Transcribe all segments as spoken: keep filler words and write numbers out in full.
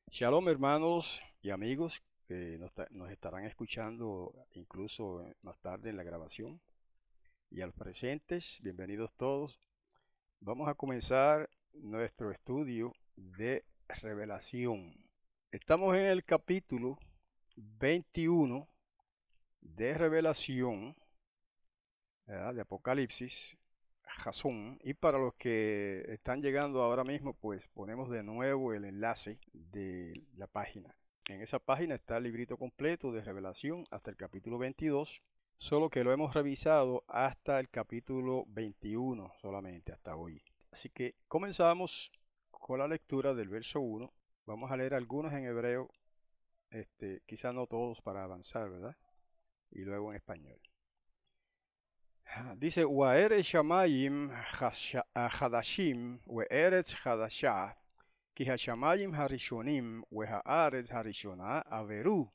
Shalom hermanos y amigos que nos, ta- nos estarán escuchando incluso eh, más tarde en la grabación. Y a los presentes, bienvenidos todos. Vamos a comenzar nuestro estudio de revelación. Estamos en el capítulo veintiuno de revelación, ¿verdad? De Apocalipsis, Jasón. Y para los que están llegando ahora mismo, pues ponemos de nuevo el enlace de la página. En esa página está el librito completo de Revelación hasta el capítulo veintidós, solo que lo hemos revisado hasta el capítulo veintiuno solamente, hasta hoy. Así que comenzamos con la lectura del verso uno. Vamos a leer algunos en hebreo, este, quizá no todos para avanzar, ¿verdad? Y luego en español. Dice, Waeret shamayim hadashim we'eretz hadashah, כי השמיים הראשונים והארץ הראשונה עברו,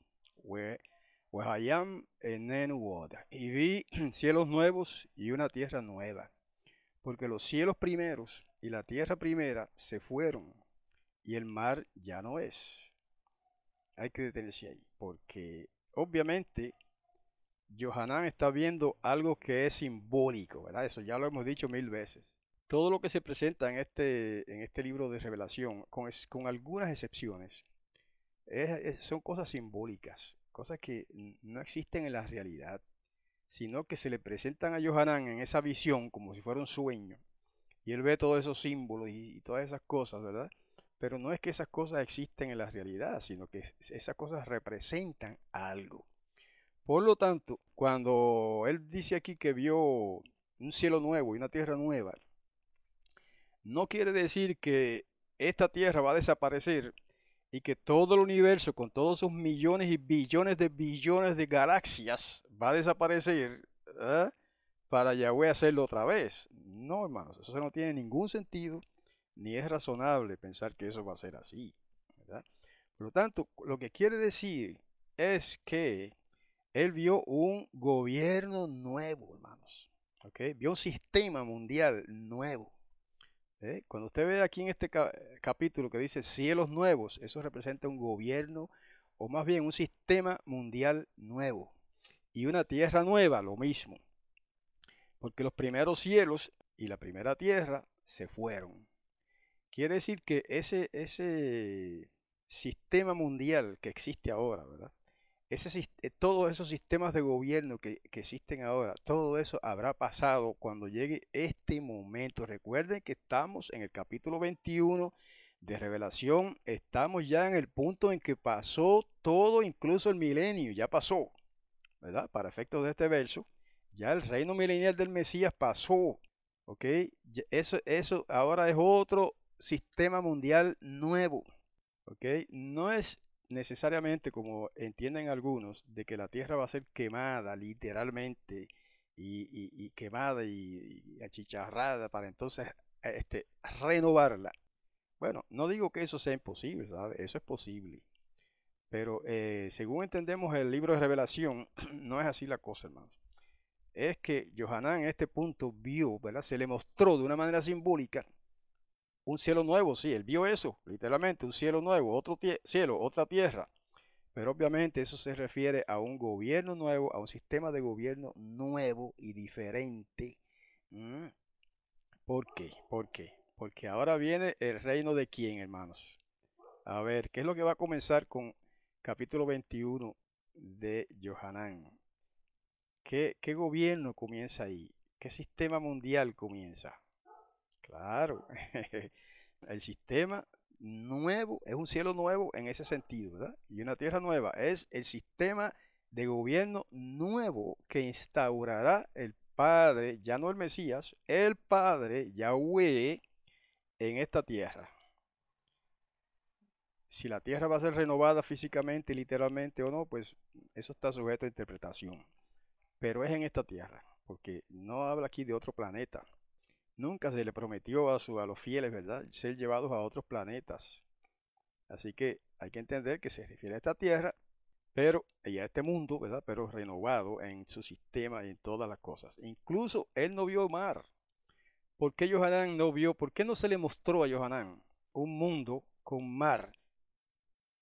והים איננו עוד. Y vi cielos nuevos y una tierra nueva, porque los cielos primeros y la tierra primera se fueron, y el mar ya no es. Hay que detenerse ahí, porque obviamente Johanán está viendo algo que es simbólico, ¿verdad? Eso ya lo hemos dicho mil veces. Todo lo que se presenta en este, en este libro de revelación, con, es- con algunas excepciones, es- es- son cosas simbólicas, cosas que n- no existen en la realidad, sino que se le presentan a Johanán en esa visión como si fuera un sueño, y él ve todos esos símbolos y, y todas esas cosas, ¿verdad? Pero no es que esas cosas existen en la realidad, sino que es- esas cosas representan algo. Por lo tanto, cuando él dice aquí que vio un cielo nuevo y una tierra nueva, no quiere decir que esta tierra va a desaparecer y que todo el universo, con todos sus millones y billones de billones de galaxias, va a desaparecer, ¿eh? Para Yahweh hacerlo otra vez. No, hermanos, eso no tiene ningún sentido, ni es razonable pensar que eso va a ser así, ¿verdad? Por lo tanto, lo que quiere decir es que él vio un gobierno nuevo, hermanos. ¿Ok? Vio un sistema mundial nuevo. ¿Eh? Cuando usted ve aquí en este ca- capítulo que dice cielos nuevos, eso representa un gobierno o más bien un sistema mundial nuevo. Y una tierra nueva, lo mismo. Porque los primeros cielos y la primera tierra se fueron. Quiere decir que ese, ese sistema mundial que existe ahora, ¿verdad? Ese, sis- eh, todos esos sistemas de gobierno que, que existen ahora, todo eso habrá pasado cuando llegue este momento. Recuerden que estamos en el capítulo veintiuno de Revelación, estamos ya en el punto en que pasó todo, incluso el milenio, ya pasó, ¿verdad? Para efectos de este verso, ya el reino milenial del Mesías pasó, ¿ok? Ya- Eso, eso ahora es otro sistema mundial nuevo. ¿Ok? No es necesariamente como entienden algunos de que la tierra va a ser quemada literalmente y, y- y quemada y, y achicharrada para entonces este, renovarla. Bueno, no digo que eso sea imposible, ¿sabe? Eso es posible. Pero eh, según entendemos el libro de Revelación, no es así la cosa, hermanos. Es que Johanán en este punto vio, ¿verdad? Se le mostró de una manera simbólica un cielo nuevo, sí, él vio eso, literalmente, un cielo nuevo, otro tie- cielo, otra tierra. Pero obviamente eso se refiere a un gobierno nuevo, a un sistema de gobierno nuevo y diferente. ¿Mm? ¿Por qué? ¿Por qué? Porque ahora viene el reino de quién, hermanos. A ver, ¿qué es lo que va a comenzar con capítulo veintiuno de Johanán? ¿Qué, qué gobierno comienza ahí? ¿Qué sistema mundial comienza? Claro, el sistema nuevo es un cielo nuevo en ese sentido, ¿verdad? Y una tierra nueva es el sistema de gobierno nuevo que instaurará el Padre, ya no el Mesías, el Padre Yahweh en esta tierra. Si la tierra va a ser renovada físicamente, literalmente o no, pues eso está sujeto a interpretación. Pero es en esta tierra, porque no habla aquí de otro planeta. Nunca se le prometió a, su, a los fieles, ¿verdad?, ser llevados a otros planetas. Así que hay que entender que se refiere a esta tierra, pero y a este mundo, ¿verdad? Pero renovado en su sistema y en todas las cosas. Incluso él no vio mar. ¿Por qué Johanán no vio? ¿Por qué no se le mostró a Johanán un mundo con mar?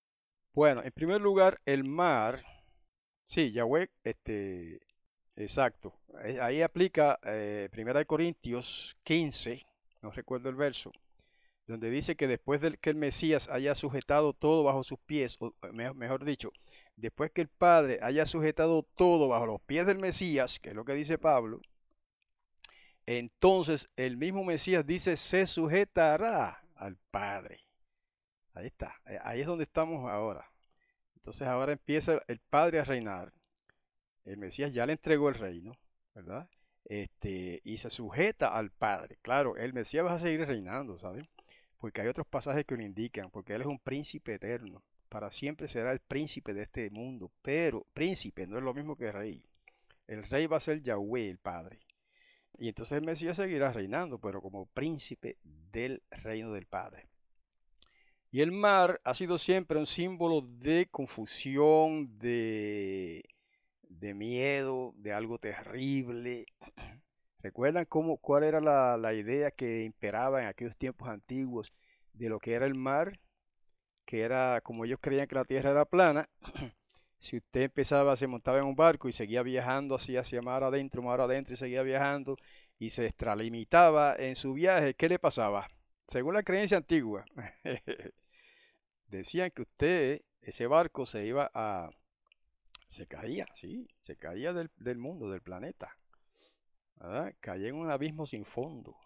Bueno, en primer lugar, el mar, sí, Yahweh, este, exacto. Ahí ahí aplica eh, Primera de Corintios quince, no recuerdo el verso, donde dice que después de que el Mesías haya sujetado todo bajo sus pies, o me- mejor dicho, después que el Padre haya sujetado todo bajo los pies del Mesías, que es lo que dice Pablo, entonces el mismo Mesías dice, se sujetará al Padre. Ahí está, eh, ahí es donde estamos ahora. Entonces ahora empieza el Padre a reinar. El Mesías ya le entregó el reino, ¿verdad? Este, y se sujeta al Padre. Claro, el Mesías va a seguir reinando, ¿saben? Porque hay otros pasajes que lo indican, porque Él es un príncipe eterno. Para siempre será el príncipe de este mundo. Pero príncipe no es lo mismo que rey. El rey va a ser Yahweh, el Padre. Y entonces el Mesías seguirá reinando, pero como príncipe del reino del Padre. Y el mar ha sido siempre un símbolo de confusión, de, de miedo, de algo terrible. ¿Recuerdan cómo, cuál era la, la idea que imperaba en aquellos tiempos antiguos de lo que era el mar? Que era, como ellos creían que la tierra era plana, si usted empezaba, se montaba en un barco y seguía viajando así hacia mar adentro, mar adentro y seguía viajando y se extralimitaba en su viaje, ¿qué le pasaba? Según la creencia antigua, decían que usted, ese barco se iba a, se caía, sí, se caía del, del mundo, del planeta, ¿verdad? Caía en un abismo sin fondo.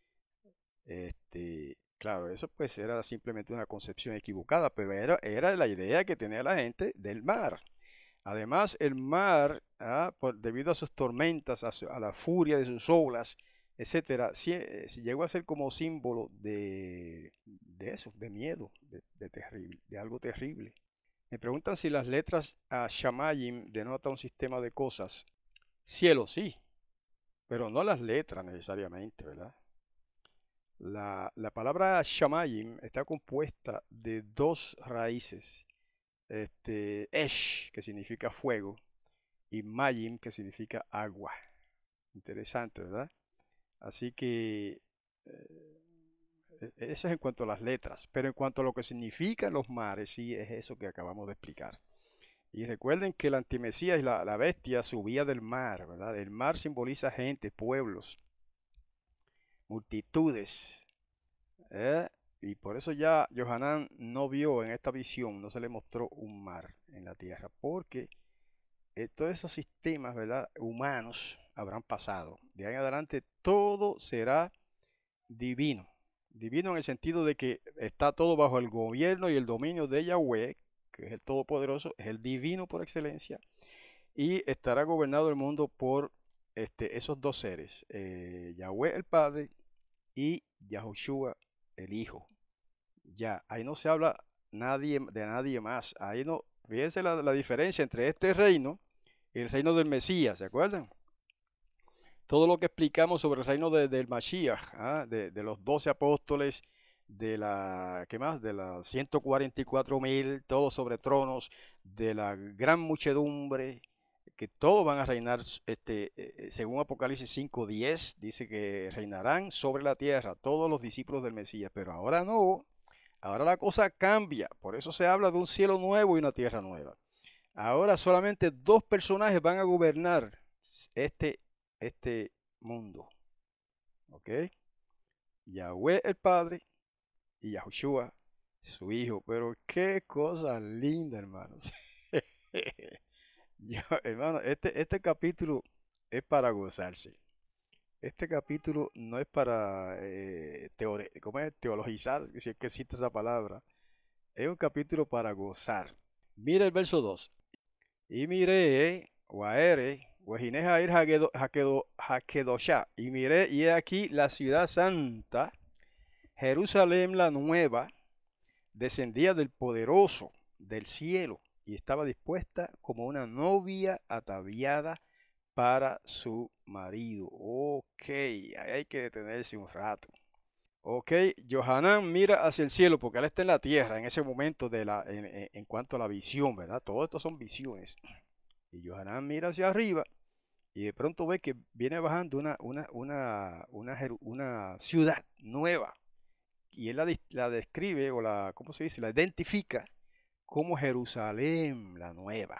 Este, claro, eso pues era simplemente una concepción equivocada, pero era, era la idea que tenía la gente del mar. Además, el mar, ah, por- debido a sus tormentas, a, su- a la furia de sus olas, etcétera, sí, eh, sí llegó a ser como símbolo de, de eso, de miedo, de, de terrible, de algo terrible. Me preguntan si las letras a Shamayim denotan un sistema de cosas. Cielo, sí, pero no las letras necesariamente, ¿verdad? La, la palabra Shamayim está compuesta de dos raíces. Este, Esh, que significa fuego, y Mayim, que significa agua. Interesante, ¿verdad? Así que eh, e- eso es en cuanto a las letras, pero en cuanto a lo que significan los mares, sí es eso que acabamos de explicar. Y recuerden que la antimesías y la, la bestia subía del mar, ¿verdad? El mar simboliza gente, pueblos, multitudes, ¿eh? Y por eso ya Johanán no vio en esta visión, no se le mostró un mar en la tierra, porque eh, todos esos sistemas, ¿verdad? Humanos habrán pasado. De ahí en adelante todo será divino. Divino en el sentido de que está todo bajo el gobierno y el dominio de Yahweh, que es el Todopoderoso, es el divino por excelencia, y estará gobernado el mundo por este, esos dos seres, eh, Yahweh el Padre y Yahushua el Hijo. Ya, ahí no se habla nadie, de nadie más. Ahí no, fíjense la, la diferencia entre este reino y el reino del Mesías, ¿se acuerdan? Todo lo que explicamos sobre el reino de- del Mashiach, ¿ah? de, de los doce apóstoles, de la, ¿qué más? De las ciento cuarenta y cuatro mil, todos sobre tronos, de la gran muchedumbre, que todos van a reinar, este, eh, eh, según Apocalipsis cinco diez, dice que reinarán sobre la tierra todos los discípulos del Mesías, pero ahora no, ahora la cosa cambia, por eso se habla de un cielo nuevo y una tierra nueva. Ahora solamente dos personajes van a gobernar este, este mundo. ¿Ok? Yahweh el Padre y Yahushua su Hijo. Pero qué cosa linda, hermanos. Yo, hermano, este, este capítulo es para gozarse. Este capítulo no es para eh, teore- ¿cómo es? Teologizar, si es que existe esa palabra. Es un capítulo para gozar. Mira el verso dos. Y miré, Guaere, Guajineja ir Hakedoshá, y miré, y he aquí la ciudad santa, Jerusalén la nueva, descendía del poderoso, del cielo, y estaba dispuesta como una novia ataviada para su marido. Ok, ahí hay que detenerse un rato. Ok, Johanán mira hacia el cielo porque él está en la tierra en ese momento de la, en, en- en cuanto a la visión, ¿verdad? Todo esto son visiones. Y Johanán mira hacia arriba y de pronto ve que viene bajando una, una, una, una, una ciudad nueva. Y él la, la describe o la, ¿cómo se dice? La identifica como Jerusalén la nueva.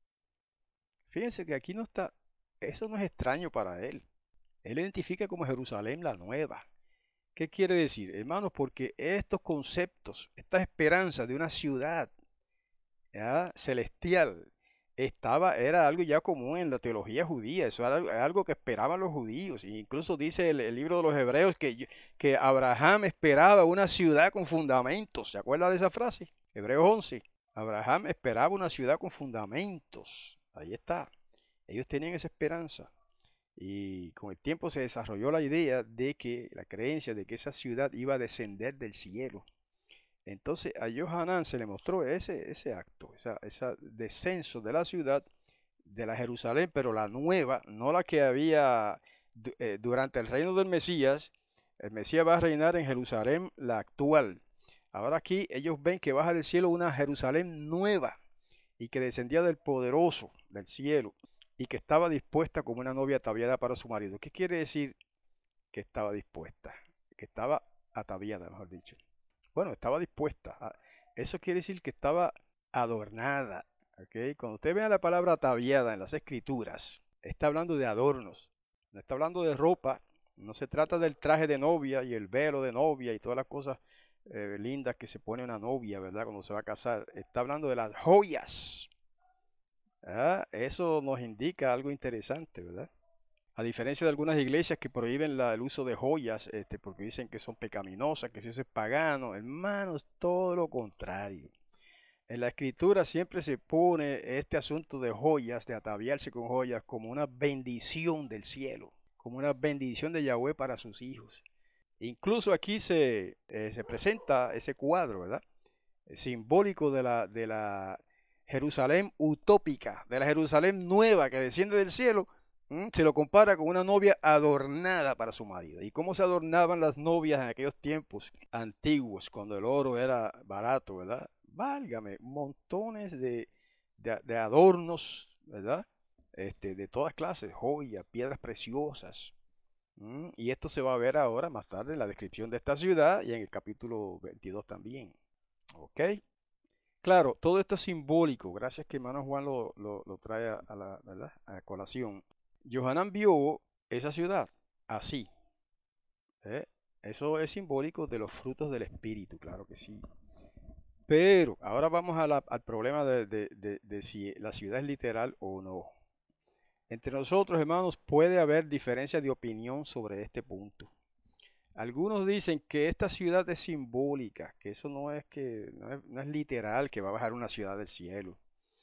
Fíjense que aquí no está, eso no es extraño para él. Él identifica como Jerusalén la nueva. ¿Qué quiere decir, hermanos? Porque estos conceptos, esta esperanza de una ciudad, ¿ya?, celestial, estaba, era algo ya común en la teología judía. Eso era algo, algo que esperaban los judíos. E incluso dice el, el libro de los Hebreos que, que Abraham esperaba una ciudad con fundamentos. ¿Se acuerda de esa frase? Hebreos once. Abraham esperaba una ciudad con fundamentos. Ahí está. Ellos tenían esa esperanza. Y con el tiempo se desarrolló la idea de que, la creencia de que esa ciudad iba a descender del cielo. Entonces a Johanán se le mostró ese, ese acto, ese esa descenso de la ciudad, de la Jerusalén, pero la nueva, no la que había eh, durante el reino del Mesías. El Mesías va a reinar en Jerusalén, la actual. Ahora aquí ellos ven que baja del cielo una Jerusalén nueva y que descendía del poderoso del cielo y que estaba dispuesta como una novia ataviada para su marido. ¿Qué quiere decir que estaba dispuesta? Que estaba ataviada, mejor dicho. Bueno, estaba dispuesta. A, eso quiere decir que estaba adornada. ¿Okay? Cuando usted vea la palabra ataviada en las escrituras, está hablando de adornos. No está hablando de ropa. No se trata del traje de novia y el velo de novia y todas las cosas eh, lindas que se pone una novia, ¿verdad? Cuando se va a casar. Está hablando de las joyas. ¿Ah? Eso nos indica algo interesante, ¿verdad? A diferencia de algunas iglesias que prohíben la, el uso de joyas, este, porque dicen que son pecaminosas, que si eso es pagano, hermanos, todo lo contrario. En la escritura siempre se pone este asunto de joyas, de ataviarse con joyas, como una bendición del cielo, como una bendición de Yahweh para sus hijos. Incluso aquí se, eh, se presenta ese cuadro, ¿verdad? Simbólico de la, de la Jerusalén utópica, de la Jerusalén nueva que desciende del cielo. Se lo compara con una novia adornada para su marido. ¿Y cómo se adornaban las novias en aquellos tiempos antiguos, cuando el oro era barato, verdad? Válgame, montones de, de, de adornos, ¿verdad? Este, de todas clases, joyas, piedras preciosas. ¿Mm? Y esto se va a ver ahora más tarde en la descripción de esta ciudad y en el capítulo veintidós también. ¿Ok? Claro, todo esto es simbólico. Gracias que hermano Juan lo, lo, lo trae a la, ¿verdad?, a colación. Johanán vio esa ciudad así. ¿eh? Eso es simbólico de los frutos del Espíritu, claro que sí. Pero ahora vamos a la, al problema de, de, de, de si la ciudad es literal o no. Entre nosotros, hermanos, puede haber diferencias de opinión sobre este punto. Algunos dicen que esta ciudad es simbólica, que eso no es, que, no es, no es literal, que va a bajar una ciudad del cielo,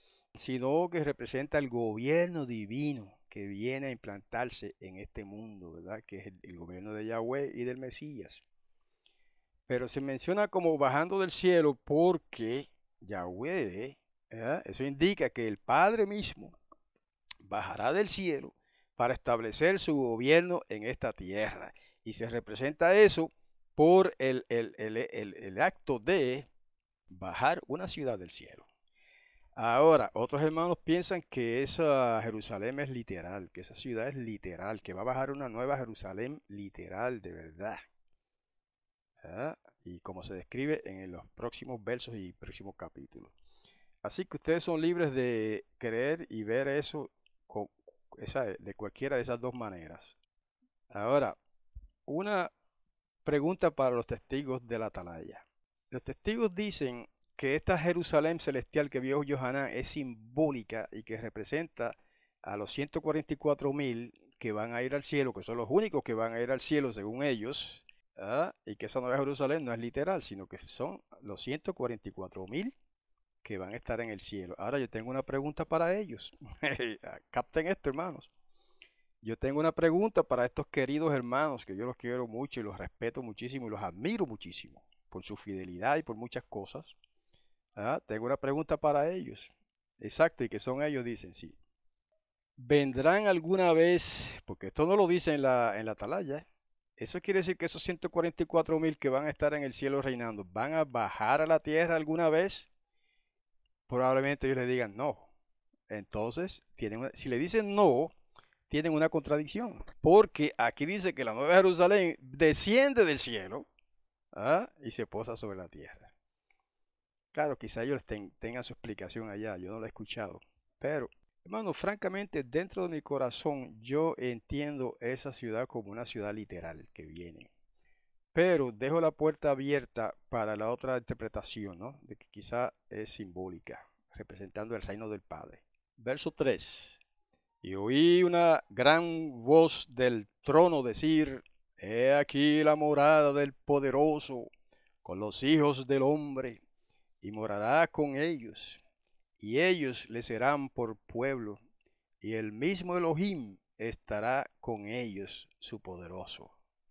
sino que representa el gobierno divino que viene a implantarse en este mundo, ¿verdad? Que es el, el gobierno de Yahweh y del Mesías. Pero se menciona como bajando del cielo porque Yahweh, ¿verdad?, eso indica que el Padre mismo bajará del cielo para establecer su gobierno en esta tierra. Y se representa eso por el, el, el, el, el acto de bajar una ciudad del cielo. Ahora, otros hermanos piensan que esa Jerusalén es literal, que esa ciudad es literal, que va a bajar una nueva Jerusalén literal, de verdad. ¿Ah? Y como se describe en los próximos versos y próximos capítulos. Así que ustedes son libres de creer y ver eso con, esa, de cualquiera de esas dos maneras. Ahora, una pregunta para los testigos de la atalaya. Los testigos dicen que esta Jerusalén celestial que vio Johanán es simbólica y que representa a los ciento cuarenta y cuatro mil que van a ir al cielo, que son los únicos que van a ir al cielo según ellos, ¿ah? Y que esa nueva Jerusalén no es literal, sino que son los ciento cuarenta y cuatro mil que van a estar en el cielo. Ahora yo tengo una pregunta para ellos. Capten esto, hermanos. Yo tengo una pregunta para estos queridos hermanos, que yo los quiero mucho y los respeto muchísimo y los admiro muchísimo por su fidelidad y por muchas cosas. ¿Ah? Tengo una pregunta para ellos. Exacto, y que son ellos, dicen, sí. ¿Vendrán alguna vez, porque esto no lo dice en la, en la atalaya, eso quiere decir que esos ciento cuarenta y cuatro mil que van a estar en el cielo reinando, ¿van a bajar a la tierra alguna vez? Probablemente ellos le digan no. Entonces, tienen una, si le dicen no, tienen una contradicción. Porque aquí dice que la nueva Jerusalén desciende del cielo, ¿ah?, y se posa sobre la tierra. Claro, quizá ellos ten- tengan su explicación allá, yo no la he escuchado. Pero, hermano, francamente, dentro de mi corazón, yo entiendo esa ciudad como una ciudad literal que viene. Pero dejo la puerta abierta para la otra interpretación, ¿no? De que quizá es simbólica, representando el reino del Padre. Verso tres. Y oí una gran voz del trono decir, He aquí la morada del poderoso con los hijos del hombre, y morará con ellos, y ellos le serán por pueblo, y el mismo Elohim estará con ellos, su poderoso.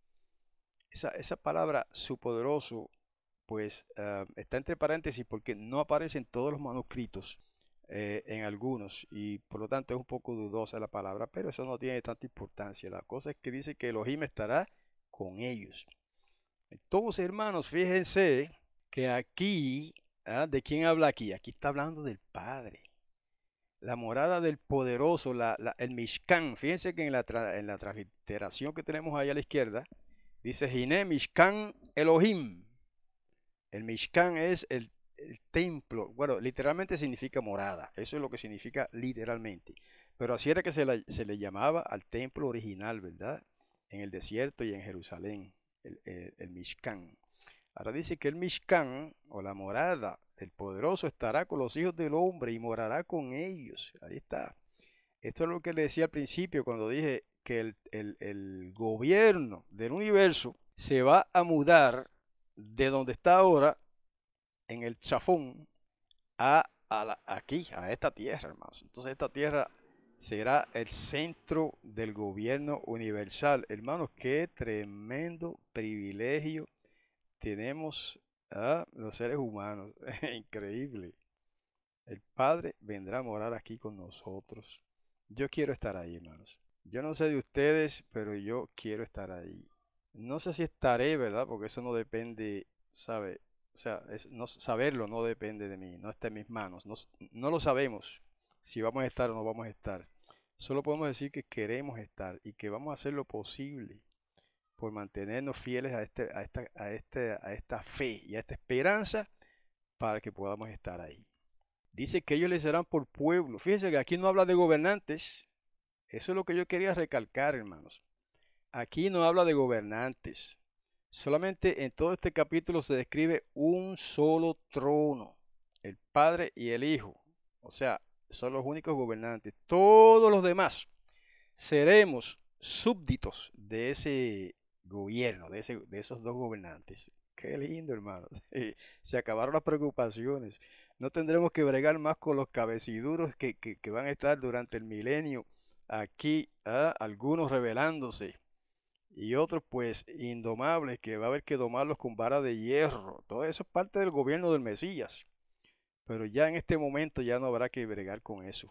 Esa, esa palabra, su poderoso, pues uh, está entre paréntesis porque no aparece en todos los manuscritos, eh, en algunos, y por lo tanto es un poco dudosa la palabra, pero eso no tiene tanta importancia. La cosa es que dice que Elohim estará con ellos. Entonces, hermanos, fíjense que aquí, ¿ah? ¿De quién habla aquí? Aquí está hablando del Padre. La morada del poderoso, la, la, el Mishkan. Fíjense que en la, tra, en la transliteración que tenemos ahí a la izquierda, dice Gine Mishkan Elohim. El Mishkan es el, el templo. Bueno, literalmente significa morada. Eso es lo que significa literalmente. Pero así era que se, la, se le llamaba al templo original, ¿verdad? En el desierto y en Jerusalén. El, el, el Mishkan. Ahora dice que el Mishkan, o la morada del poderoso, estará con los hijos del hombre y morará con ellos. Ahí está. Esto es lo que le decía al principio cuando dije que el, el, el gobierno del universo se va a mudar de donde está ahora, en el Chafón, a, a la, aquí, a esta tierra, hermanos. Entonces esta tierra será el centro del gobierno universal. Hermanos, qué tremendo privilegio tenemos a los seres humanos. Increíble. El Padre vendrá a morar aquí con nosotros. Yo quiero estar ahí, hermanos. Yo no sé de ustedes, pero yo quiero estar ahí. No sé si estaré, ¿verdad? Porque eso no depende, ¿sabe? O sea, es, no, saberlo no depende de mí, no está en mis manos. No, no lo sabemos si vamos a estar o no vamos a estar. Solo podemos decir que queremos estar y que vamos a hacer lo posible por mantenernos fieles a, este, a, esta, a, este, a esta fe y a esta esperanza para que podamos estar ahí. Dice que ellos les serán por pueblo. Fíjense que aquí no habla de gobernantes. Eso es lo que yo quería recalcar, hermanos. Aquí no habla de gobernantes. Solamente en todo este capítulo se describe un solo trono, el Padre y el Hijo. O sea, son los únicos gobernantes. Todos los demás seremos súbditos de ese gobierno, de, ese, de esos dos gobernantes. Qué lindo, hermanos. Se acabaron las preocupaciones. No tendremos que bregar más con los cabeciduros que, que, que van a estar durante el milenio aquí, ¿ah? Algunos rebelándose y otros pues indomables, que va a haber que domarlos con vara de hierro. Todo eso es parte del gobierno del Mesías. Pero ya en este momento ya no habrá que bregar con eso.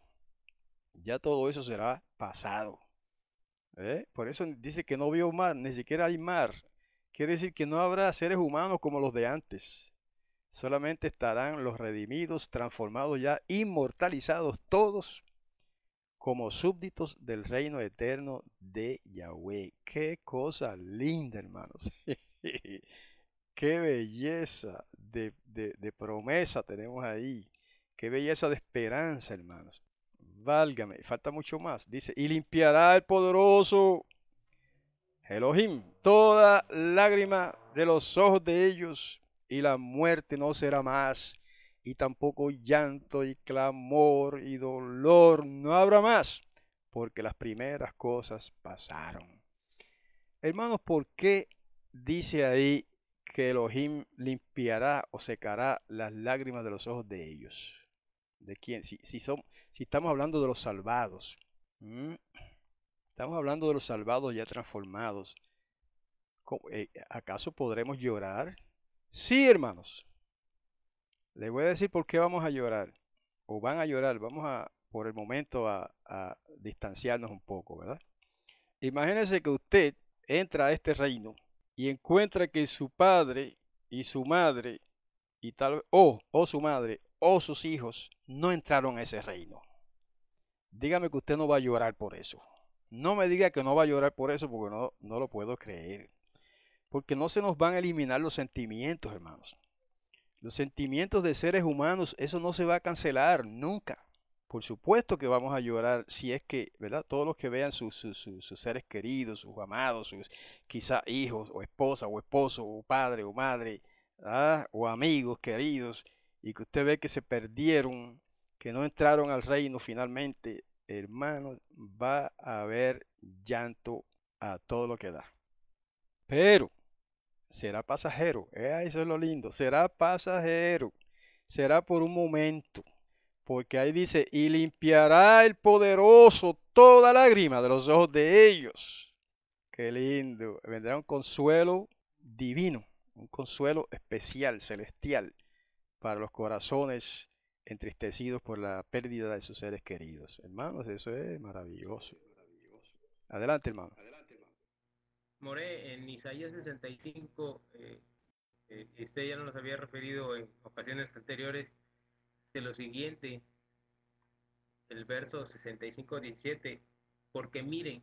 Ya todo eso será pasado. ¿Eh? Por eso dice que no vio mar, ni siquiera hay mar. Quiere decir que no habrá seres humanos como los de antes. Solamente estarán los redimidos, transformados ya, inmortalizados todos como súbditos del reino eterno de Yahweh. Qué cosa linda, hermanos. Qué belleza de, de, de promesa tenemos ahí. Qué belleza de esperanza, hermanos. Válgame, falta mucho más. Dice, y limpiará el poderoso Elohim toda lágrima de los ojos de ellos, y la muerte no será más, y tampoco llanto y clamor y dolor no habrá más, porque las primeras cosas pasaron. Hermanos, ¿por qué dice ahí que Elohim limpiará o secará las lágrimas de los ojos de ellos? ¿De quién? Si, si, son, si estamos hablando de los salvados. ¿Mm? Estamos hablando de los salvados ya transformados. ¿Acaso podremos llorar? Sí, hermanos. Les voy a decir por qué vamos a llorar. O van a llorar. Vamos a, por el momento, a, a distanciarnos un poco, ¿verdad? Imagínense que usted entra a este reino y encuentra que su padre y su madre, y tal, o, o su madre, o sus hijos, no entraron a ese reino. Dígame que usted no va a llorar por eso. No me diga que no va a llorar por eso, porque no, no lo puedo creer. Porque no se nos van a eliminar los sentimientos, hermanos. Los sentimientos de seres humanos, eso no se va a cancelar nunca. Por supuesto que vamos a llorar si es que, ¿verdad? Todos los que vean sus, sus, sus, sus seres queridos, sus amados, sus quizá hijos o esposa o esposo o padre o madre, ¿ah? O amigos queridos, y que usted ve que se perdieron, que no entraron al reino finalmente, hermano, va a haber llanto a todo lo que da. Pero será pasajero, eh, eso es lo lindo, será pasajero, será por un momento. Porque ahí dice, y limpiará el poderoso toda lágrima de los ojos de ellos. Qué lindo. Vendrá un consuelo divino, un consuelo especial, celestial, para los corazones entristecidos por la pérdida de sus seres queridos. Hermanos, eso es maravilloso. Adelante, hermano. More, en Isaías sesenta y cinco, eh, eh, usted ya nos había referido en ocasiones anteriores de lo siguiente, el verso sesenta y cinco, diecisiete, porque miren,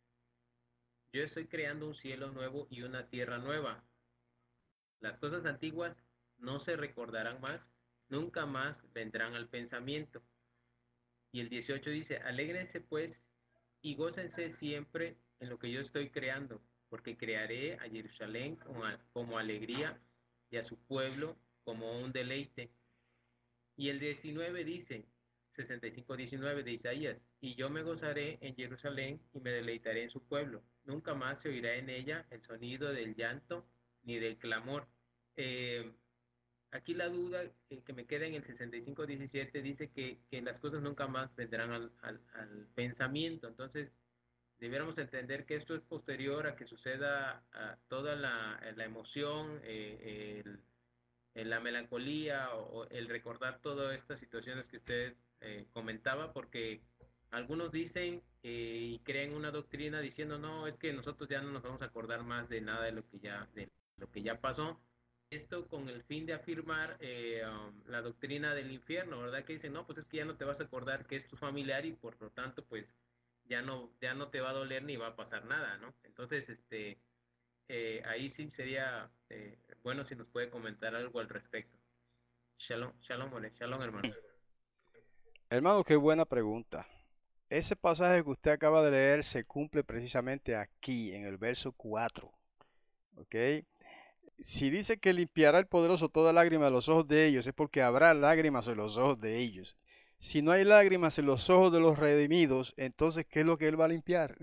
yo estoy creando un cielo nuevo y una tierra nueva. Las cosas antiguas no se recordarán más, nunca más vendrán al pensamiento. Y el dieciocho dice, alégrense pues y gócense siempre en lo que yo estoy creando, porque crearé a Jerusalén como, a, como alegría y a su pueblo como un deleite. Y el diecinueve dice, sesenta y cinco diecinueve de Isaías, y yo me gozaré en Jerusalén y me deleitaré en su pueblo. Nunca más se oirá en ella el sonido del llanto ni del clamor. Eh, Aquí la duda eh, que me queda en el sesenta y cinco diecisiete dice que, que las cosas nunca más vendrán al, al, al pensamiento. Entonces, debiéramos entender que esto es posterior a que suceda a toda la, la emoción, eh, el, el, la melancolía o, o, el recordar todas estas situaciones que usted eh, comentaba, porque algunos dicen eh, y creen una doctrina diciendo, no, es que nosotros ya no nos vamos a acordar más de nada de lo que ya, de lo que ya pasó. Esto con el fin de afirmar eh, um, la doctrina del infierno, ¿verdad? Que dicen, no, pues es que ya no te vas a acordar que es tu familiar y por lo tanto, pues ya no, ya no te va a doler ni va a pasar nada, ¿no? Entonces, este, eh, ahí sí sería eh, bueno si nos puede comentar algo al respecto. Shalom, shalom, shalom, hermano. Hermano, qué buena pregunta. Ese pasaje que usted acaba de leer se cumple precisamente aquí, en el verso cuatro. ¿Ok? Si dice que limpiará el poderoso toda lágrima de los ojos de ellos, es porque habrá lágrimas en los ojos de ellos. Si no hay lágrimas en los ojos de los redimidos, entonces, ¿qué es lo que Él va a limpiar?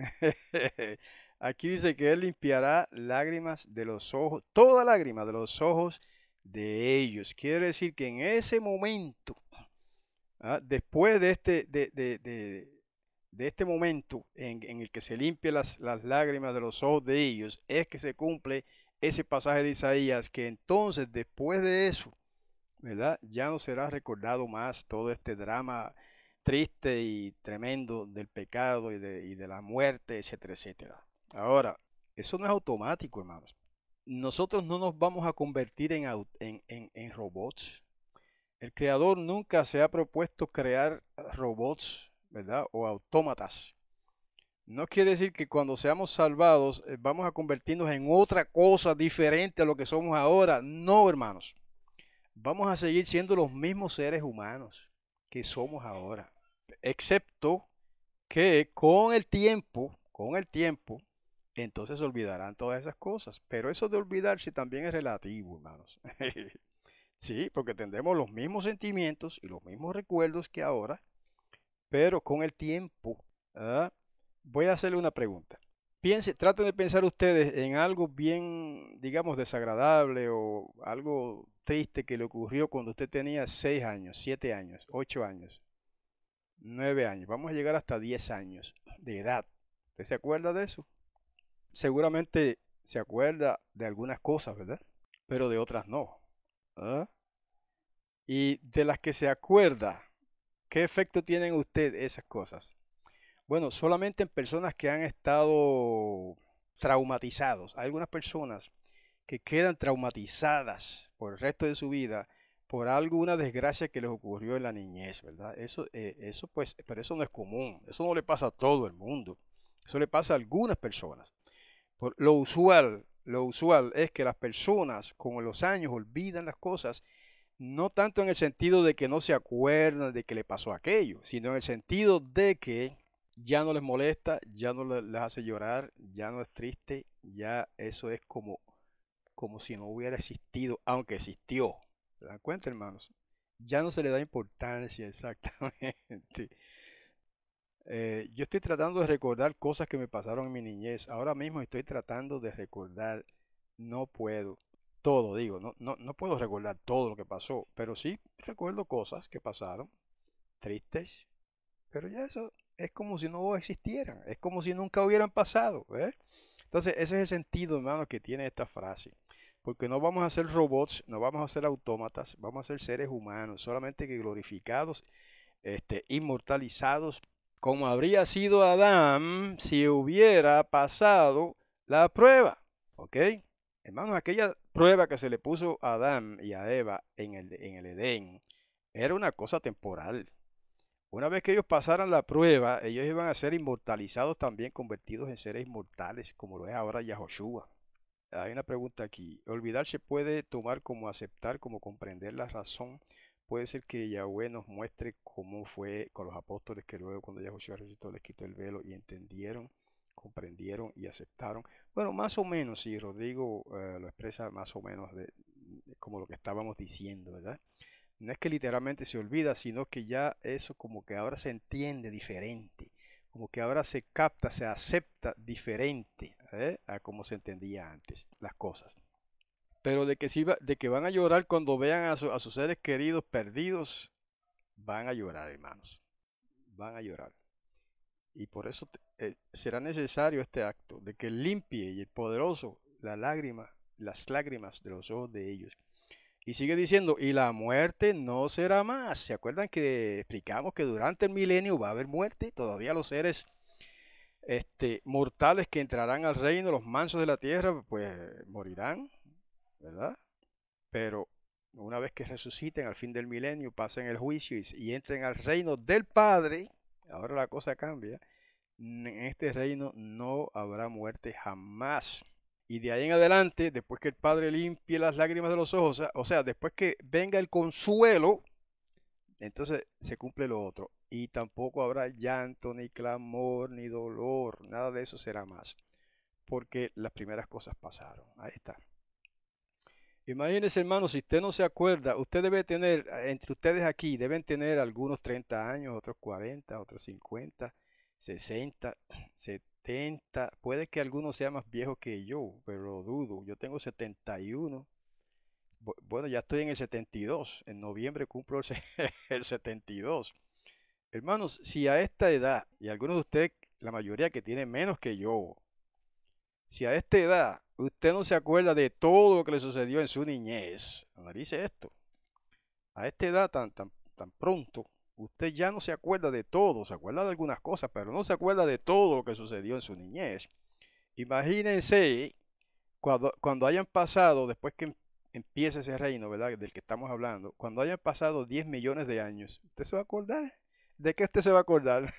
Aquí dice que Él limpiará lágrimas de los ojos, toda lágrima de los ojos de ellos. Quiere decir que en ese momento, ¿ah? Después de este, de, de, de, de este momento en, en, el que se limpian las, las lágrimas de los ojos de ellos, es que se cumple ese pasaje de Isaías, que entonces después de eso, ¿verdad? Ya no será recordado más todo este drama triste y tremendo del pecado y de, y de la muerte, etcétera, etcétera. Ahora, eso no es automático, hermanos. Nosotros no nos vamos a convertir en, en, en, en robots. El creador nunca se ha propuesto crear robots, ¿verdad? O autómatas. No quiere decir que cuando seamos salvados eh, vamos a convertirnos en otra cosa diferente a lo que somos ahora. No, hermanos. Vamos a seguir siendo los mismos seres humanos que somos ahora. Excepto que con el tiempo, con el tiempo, entonces se olvidarán todas esas cosas. Pero eso de olvidarse también es relativo, hermanos. Sí, porque tendremos los mismos sentimientos y los mismos recuerdos que ahora, pero con el tiempo. ¿Ah? Voy a hacerle una pregunta. Piense, traten de pensar ustedes en algo bien, digamos, desagradable o algo triste que le ocurrió cuando usted tenía seis años, siete años, ocho años, nueve años. Vamos a llegar hasta diez años de edad. ¿Usted se acuerda de eso? Seguramente se acuerda de algunas cosas, ¿verdad? Pero de otras no. ¿Ah? Y de las que se acuerda, ¿qué efecto tienen usted esas cosas? Bueno, solamente en personas que han estado traumatizados. Hay algunas personas que quedan traumatizadas por el resto de su vida por alguna desgracia que les ocurrió en la niñez, ¿verdad? Eso, eh, eso pues, pero eso no es común. Eso no le pasa a todo el mundo. Eso le pasa a algunas personas. Por, lo usual, lo usual es que las personas con los años olvidan las cosas No tanto en el sentido de que no se acuerdan de que le pasó aquello, sino en el sentido de que ya no les molesta, ya no le- les hace llorar, ya no es triste, ya eso es como, como si no hubiera existido, aunque existió. ¿Se dan cuenta, hermanos? Ya no se le da importancia exactamente. Eh, yo estoy tratando de recordar cosas que me pasaron en mi niñez. Ahora mismo estoy tratando de recordar, no puedo, todo digo, no, no, no puedo recordar todo lo que pasó, pero sí recuerdo cosas que pasaron, tristes, pero ya eso es como si no existieran, es como si nunca hubieran pasado, ¿eh? Entonces, ese es el sentido, hermano, que tiene esta frase. Porque no vamos a ser robots, no vamos a ser autómatas, vamos a ser seres humanos, solamente que glorificados, este, inmortalizados, como habría sido Adán si hubiera pasado la prueba. ¿Ok? Hermanos, aquella prueba que se le puso a Adán y a Eva en el, en el Edén era una cosa temporal. Una vez que ellos pasaran la prueba, ellos iban a ser inmortalizados también, convertidos en seres inmortales, como lo es ahora Yahoshua. Hay una pregunta aquí. Olvidar se puede tomar como aceptar, como comprender la razón. Puede ser que Yahweh nos muestre cómo fue con los apóstoles que luego cuando Yahushua resucitó les quitó el velo y entendieron, comprendieron y aceptaron. Bueno, más o menos, si Rodrigo eh, lo expresa más o menos de, de como lo que estábamos diciendo, ¿verdad? No es que literalmente se olvida, sino que ya eso como que ahora se entiende diferente, como que ahora se capta, se acepta diferente, ¿eh? A como se entendía antes las cosas. Pero de que, sí va- de que van a llorar cuando vean a, su- a sus seres queridos perdidos, van a llorar, hermanos, van a llorar. Y por eso te- eh, será necesario este acto de que limpie y el poderoso la lágrima, las lágrimas de los ojos de ellos. Y sigue diciendo, y la muerte no será más. ¿Se acuerdan que explicamos que durante el milenio va a haber muerte? Todavía los seres este, mortales que entrarán al reino, los mansos de la tierra, pues morirán, ¿verdad? Pero una vez que resuciten al fin del milenio, pasen el juicio y, y entren al reino del Padre, ahora la cosa cambia. En este reino no habrá muerte jamás. Y de ahí en adelante, después que el Padre limpie las lágrimas de los ojos, o sea, o sea, después que venga el consuelo, entonces se cumple lo otro. Y tampoco habrá llanto, ni clamor, ni dolor, nada de eso será más. Porque las primeras cosas pasaron. Ahí está. Imagínense, hermano, si usted no se acuerda, usted debe tener, entre ustedes aquí, deben tener algunos treinta años, otros cuarenta, otros cincuenta, sesenta, setenta. Puede que alguno sea más viejo que yo, pero lo dudo. Yo tengo setenta y uno. Bu- Bueno, ya estoy en el setenta y dos. En noviembre cumplo el, se- el setenta y dos. Hermanos, si a esta edad, y algunos de ustedes, la mayoría que tienen menos que yo, si a esta edad usted no se acuerda de todo lo que le sucedió en su niñez, analice esto. A esta edad tan, tan, tan pronto, usted ya no se acuerda de todo, se acuerda de algunas cosas, pero no se acuerda de todo lo que sucedió en su niñez. Imagínense cuando, cuando hayan pasado, después que em- empiece ese reino, ¿verdad? Del que estamos hablando, cuando hayan pasado diez millones de años, ¿usted se va a acordar? ¿De qué usted se va a acordar?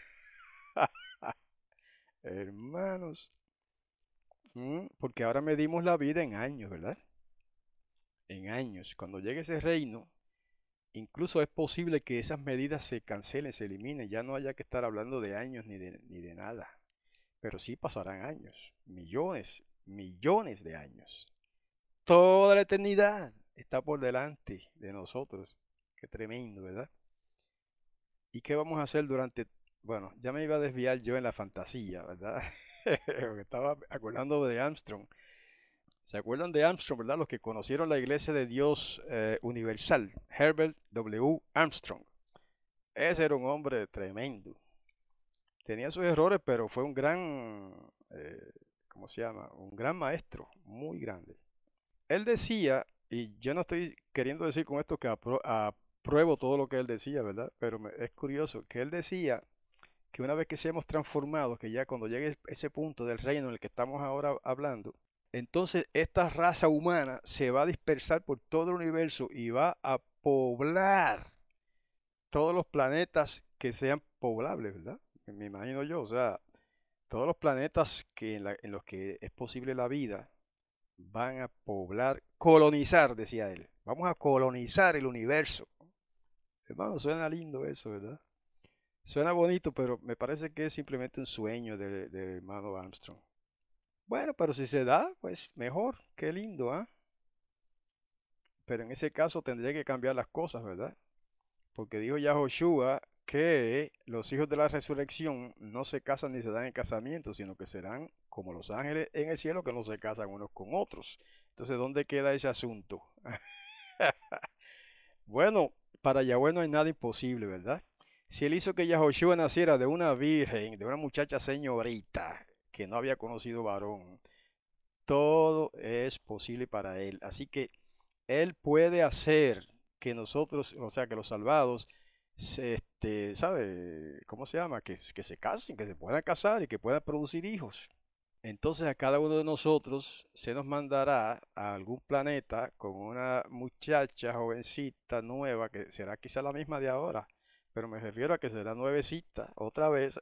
Hermanos, ¿m? Porque ahora medimos la vida en años, ¿verdad? En años. Cuando llegue ese reino, incluso es posible que esas medidas se cancelen, se eliminen, ya no haya que estar hablando de años ni de, ni de nada. Pero sí pasarán años, millones, millones de años. Toda la eternidad está por delante de nosotros. Qué tremendo, ¿verdad? ¿Y qué vamos a hacer durante... Bueno, ya me iba a desviar yo en la fantasía, ¿verdad? Porque estaba acordando de Armstrong. ¿Se acuerdan de Armstrong, verdad? Los que conocieron la Iglesia de Dios eh, Universal, Herbert W. Armstrong. Ese era un hombre tremendo. Tenía sus errores, pero fue un gran, eh, ¿cómo se llama? Un gran maestro, muy grande. Él decía, y yo no estoy queriendo decir con esto que apro- apruebo todo lo que él decía, ¿verdad? Pero me- es curioso que él decía que una vez que seamos transformados, que ya cuando llegue ese punto del reino en el que estamos ahora hablando, entonces esta raza humana se va a dispersar por todo el universo y va a poblar todos los planetas que sean poblables, ¿verdad? Me imagino yo, o sea, todos los planetas que en, la- en los que es posible la vida, van a poblar, colonizar, decía él. Vamos a colonizar el universo. Hermano, suena lindo eso, ¿verdad? Suena bonito, pero me parece que es simplemente un sueño del de hermano Armstrong. Bueno, pero si se da, pues mejor, qué lindo, ¿ah? Pero en ese caso tendría que cambiar las cosas, ¿verdad? Porque dijo Yahoshua que los hijos de la resurrección no se casan ni se dan en casamiento, sino que serán como los ángeles en el cielo que no se casan unos con otros. Entonces, ¿dónde queda ese asunto? Bueno, para Yahweh no hay nada imposible, ¿verdad? Si él hizo que Yahoshua naciera de una virgen, de una muchacha señorita que no había conocido varón, todo es posible para él. Así que él puede hacer que nosotros, o sea, que los salvados, se, este, ¿sabe? ¿Cómo se llama? Que, que se casen, que se puedan casar y que puedan producir hijos. Entonces a cada uno de nosotros se nos mandará a algún planeta con una muchacha jovencita nueva, que será quizá la misma de ahora, pero me refiero a que será nuevecita otra vez,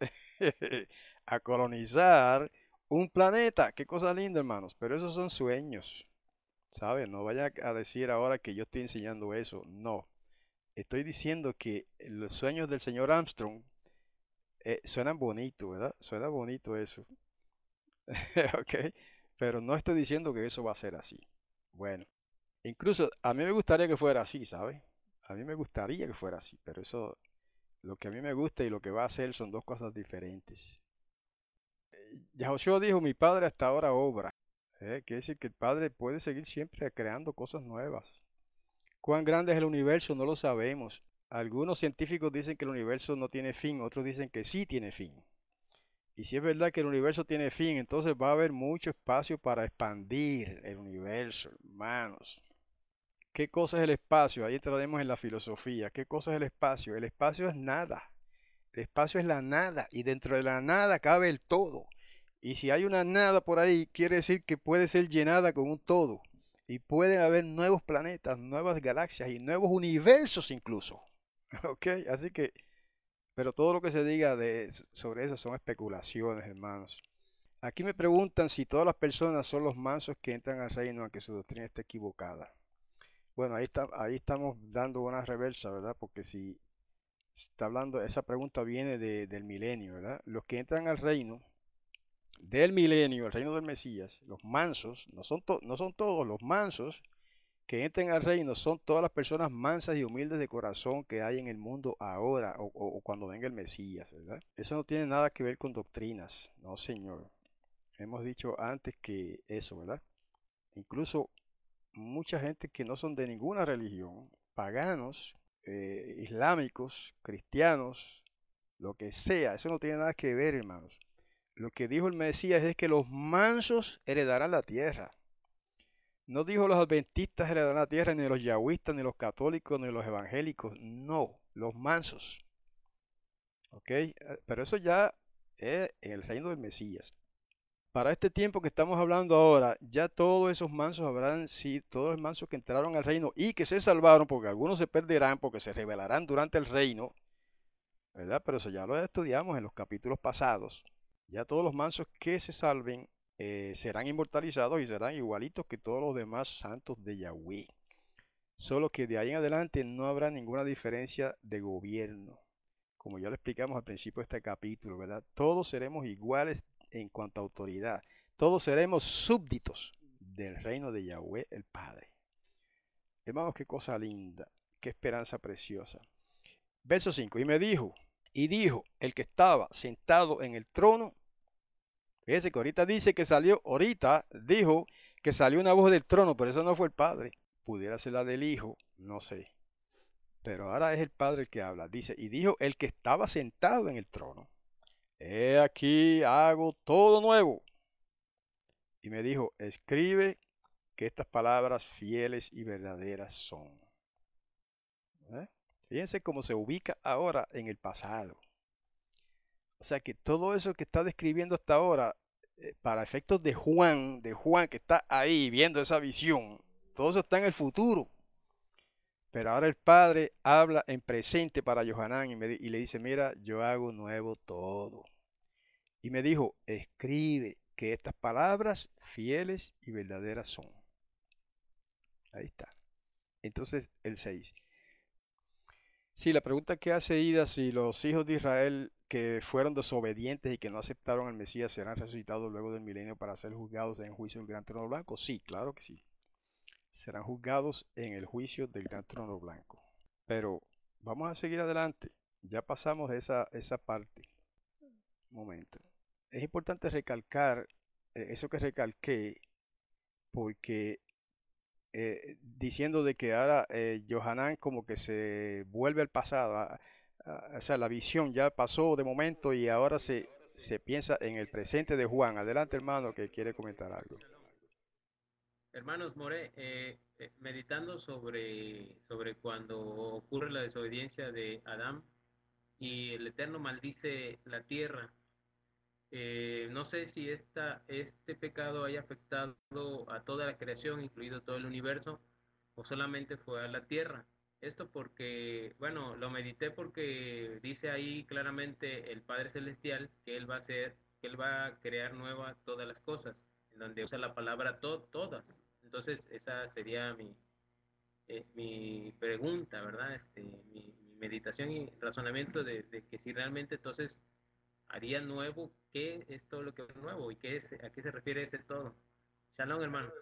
a colonizar un planeta. Qué cosa linda, hermanos, pero esos son sueños. ¿Sabe? No vaya a decir ahora que yo estoy enseñando eso. No. Estoy diciendo que los sueños del señor Armstrong eh, suenan bonito, ¿verdad? Suena bonito eso. Ok. Pero no estoy diciendo que eso va a ser así. Bueno. Incluso a mí me gustaría que fuera así, ¿sabe? A mí me gustaría que fuera así, pero eso, lo que a mí me gusta y lo que va a hacer son dos cosas diferentes. Yahoshua dijo, mi padre hasta ahora obra. ¿Eh? Quiere decir que el padre puede seguir siempre creando cosas nuevas. ¿Cuán grande es el universo? No lo sabemos. Algunos científicos dicen que el universo no tiene fin, otros dicen que sí tiene fin. Y si es verdad que el universo tiene fin, entonces va a haber mucho espacio para expandir el universo, hermanos. ¿Qué cosa es el espacio? Ahí entraremos en la filosofía. ¿Qué cosa es el espacio? El espacio es nada. El espacio es la nada y dentro de la nada cabe el todo. Y si hay una nada por ahí, quiere decir que puede ser llenada con un todo. Y pueden haber nuevos planetas, nuevas galaxias y nuevos universos incluso. ¿Ok? Así que, pero todo lo que se diga de, sobre eso son especulaciones, hermanos. Aquí me preguntan si todas las personas son los mansos que entran al reino, aunque su doctrina esté equivocada. Bueno, ahí, está, ahí estamos dando una reversa, ¿verdad? Porque si está hablando, esa pregunta viene de, del milenio, ¿verdad? Los que entran al reino del milenio, el reino del Mesías, los mansos, no son, to- no son todos los mansos que entren al reino, son todas las personas mansas y humildes de corazón que hay en el mundo ahora o, o- o cuando venga el Mesías, ¿verdad? Eso no tiene nada que ver con doctrinas, no señor. Hemos dicho antes que eso, ¿verdad? Incluso mucha gente que no son de ninguna religión, paganos, eh, islámicos, cristianos, lo que sea, eso no tiene nada que ver, hermanos. Lo que dijo el Mesías es que los mansos heredarán la tierra. No dijo los adventistas heredarán la tierra, ni los yahwistas, ni los católicos, ni los evangélicos. No, los mansos. ¿Ok? Eh, Pero eso ya es en el reino del Mesías. Para este tiempo que estamos hablando ahora, ya todos esos mansos habrán sido, todos los mansos que entraron al reino y que se salvaron, porque algunos se perderán, porque se rebelarán durante el reino, ¿verdad? Pero eso ya lo estudiamos en los capítulos pasados. Ya todos los mansos que se salven eh, serán inmortalizados y serán igualitos que todos los demás santos de Yahweh. Solo que de ahí en adelante no habrá ninguna diferencia de gobierno. Como ya lo explicamos al principio de este capítulo, ¿verdad? Todos seremos iguales en cuanto a autoridad. Todos seremos súbditos del reino de Yahweh el Padre. Hermanos, qué cosa linda, qué esperanza preciosa. Verso cinco. Y me dijo, y dijo el que estaba sentado en el trono. Fíjese que ahorita dice que salió, ahorita dijo que salió una voz del trono, pero eso no fue el Padre. Pudiera ser la del Hijo, no sé. Pero ahora es el Padre el que habla. Dice, y dijo el que estaba sentado en el trono. He aquí hago todo nuevo. Y me dijo, escribe que estas palabras fieles y verdaderas son. ¿Eh? Fíjense cómo se ubica ahora en el pasado. O sea que todo eso que está describiendo hasta ahora, eh, para efectos de Juan, de Juan que está ahí viendo esa visión, todo eso está en el futuro. Pero ahora el Padre habla en presente para Johanán y, me, y le dice, mira, yo hago nuevo todo. Y me dijo, escribe que estas palabras fieles y verdaderas son. Ahí está. Entonces, el seis. Sí, la pregunta que hace Ida, si los hijos de Israel que fueron desobedientes y que no aceptaron al Mesías serán resucitados luego del milenio para ser juzgados en juicio del gran trono blanco. Sí, claro que sí. Serán juzgados en el juicio del gran trono blanco. Pero vamos a seguir adelante. Ya pasamos esa, esa parte. Un momento. Es importante recalcar eh, eso que recalqué, porque eh, diciendo de que ahora eh, Johanán como que se vuelve al pasado, a- a- o sea, la visión ya pasó de momento y ahora se, se piensa en el presente de Juan. Adelante, hermano, que quiere comentar algo. Hermanos More, eh, eh, meditando sobre, sobre cuando ocurre la desobediencia de Adán y el Eterno maldice la tierra. Eh, no sé si esta, este pecado haya afectado a toda la creación, incluido todo el universo, o solamente fue a la tierra. Esto porque, bueno, lo medité porque dice ahí claramente el Padre Celestial que Él va a hacer, que Él va a crear nuevas todas las cosas, en donde usa la palabra to todas. Entonces, esa sería mi, eh, mi pregunta, ¿verdad? Este, mi, mi meditación y razonamiento de, de que si realmente entonces haría nuevo, ¿qué es todo lo que es nuevo? ¿Y qué es, a qué se refiere ese todo? Shalom, hermano.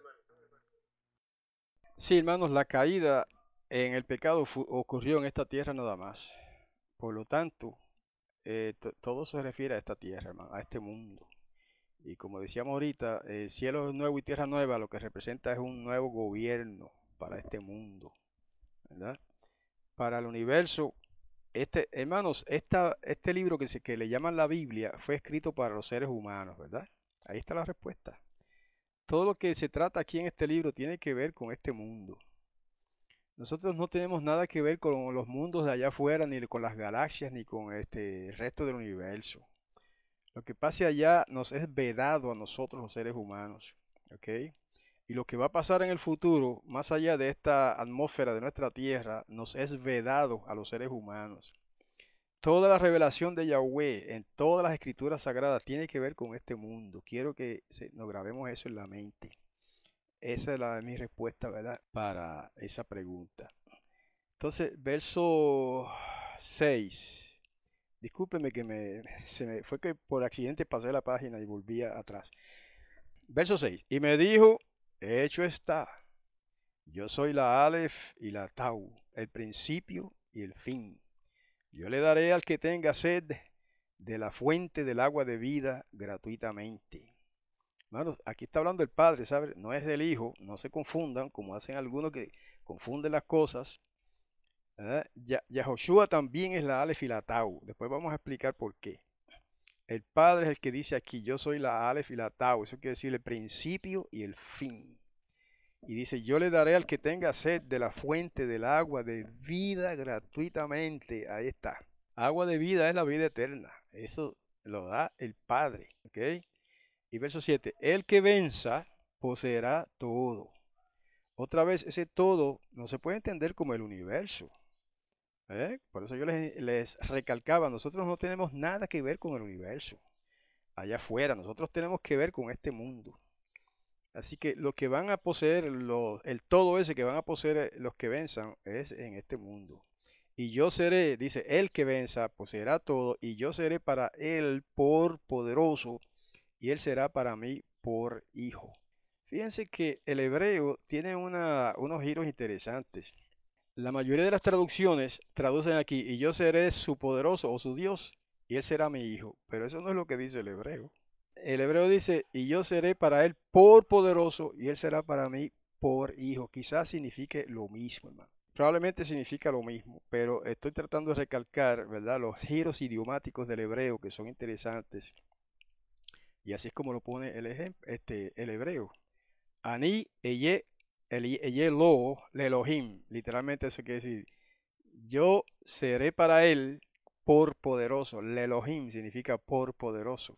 Sí, hermanos, la caída en el pecado fu- ocurrió en esta tierra nada más. Por lo tanto, eh, to- todo se refiere a esta tierra, hermano, a este mundo. Y como decíamos ahorita, eh, cielo nuevo y tierra nueva lo que representa es un nuevo gobierno para este mundo, ¿verdad? Para el universo, este, hermanos, esta, este libro que, se, que le llaman la Biblia fue escrito para los seres humanos, ¿verdad? Ahí está la respuesta. Todo lo que se trata aquí en este libro tiene que ver con este mundo. Nosotros no tenemos nada que ver con los mundos de allá afuera, ni con las galaxias, ni con este el resto del universo. Lo que pase allá nos es vedado a nosotros los seres humanos, ¿ok? Y lo que va a pasar en el futuro, más allá de esta atmósfera de nuestra tierra, nos es vedado a los seres humanos. Toda la revelación de Yahweh en todas las escrituras sagradas tiene que ver con este mundo. Quiero que se- nos grabemos eso en la mente. Esa es la, mi respuesta, ¿verdad? Para esa pregunta. Entonces, verso seis. Discúlpeme que me, se me fue que por accidente pasé la página y volvía atrás. Verso seis. Y me dijo, hecho está. Yo soy la Aleph y la Tau, el principio y el fin. Yo le daré al que tenga sed de la fuente del agua de vida gratuitamente. Hermanos, aquí está hablando el Padre, ¿sabes? No es del Hijo, no se confundan, como hacen algunos que confunden las cosas. ¿Verdad? Ya, Yahoshua también es la Aleph y la Tau. Después vamos a explicar por qué. El Padre es el que dice aquí, yo soy la Aleph y la Tau. Eso quiere decir el principio y el fin. Y dice, yo le daré al que tenga sed de la fuente del agua de vida gratuitamente. Ahí está. Agua de vida es la vida eterna. Eso lo da el Padre. ¿Ok? Y verso siete, el que venza poseerá todo. Otra vez, ese todo no se puede entender como el universo. ¿Eh? Por eso yo les, les recalcaba, nosotros no tenemos nada que ver con el universo. Allá afuera, nosotros tenemos que ver con este mundo. Así que lo que van a poseer, los, el todo ese que van a poseer eh, los que venzan es en este mundo. Y yo seré, dice, el que venza poseerá todo, y yo seré para él por poderoso, y él será para mí por hijo. Fíjense que el hebreo tiene una, unos giros interesantes. La mayoría de las traducciones traducen aquí, y yo seré su poderoso o su Dios, y él será mi hijo. Pero eso no es lo que dice el hebreo. El hebreo dice, y yo seré para él por poderoso, y él será para mí por hijo. Quizás signifique lo mismo, hermano. Probablemente significa lo mismo, pero estoy tratando de recalcar, ¿verdad?, los giros idiomáticos del hebreo que son interesantes. Y así es como lo pone el ejemplo, este, el hebreo. Ani, eye, el eye lo, le Elohim. Literalmente eso quiere decir, yo seré para él por poderoso. Le Elohim significa por poderoso.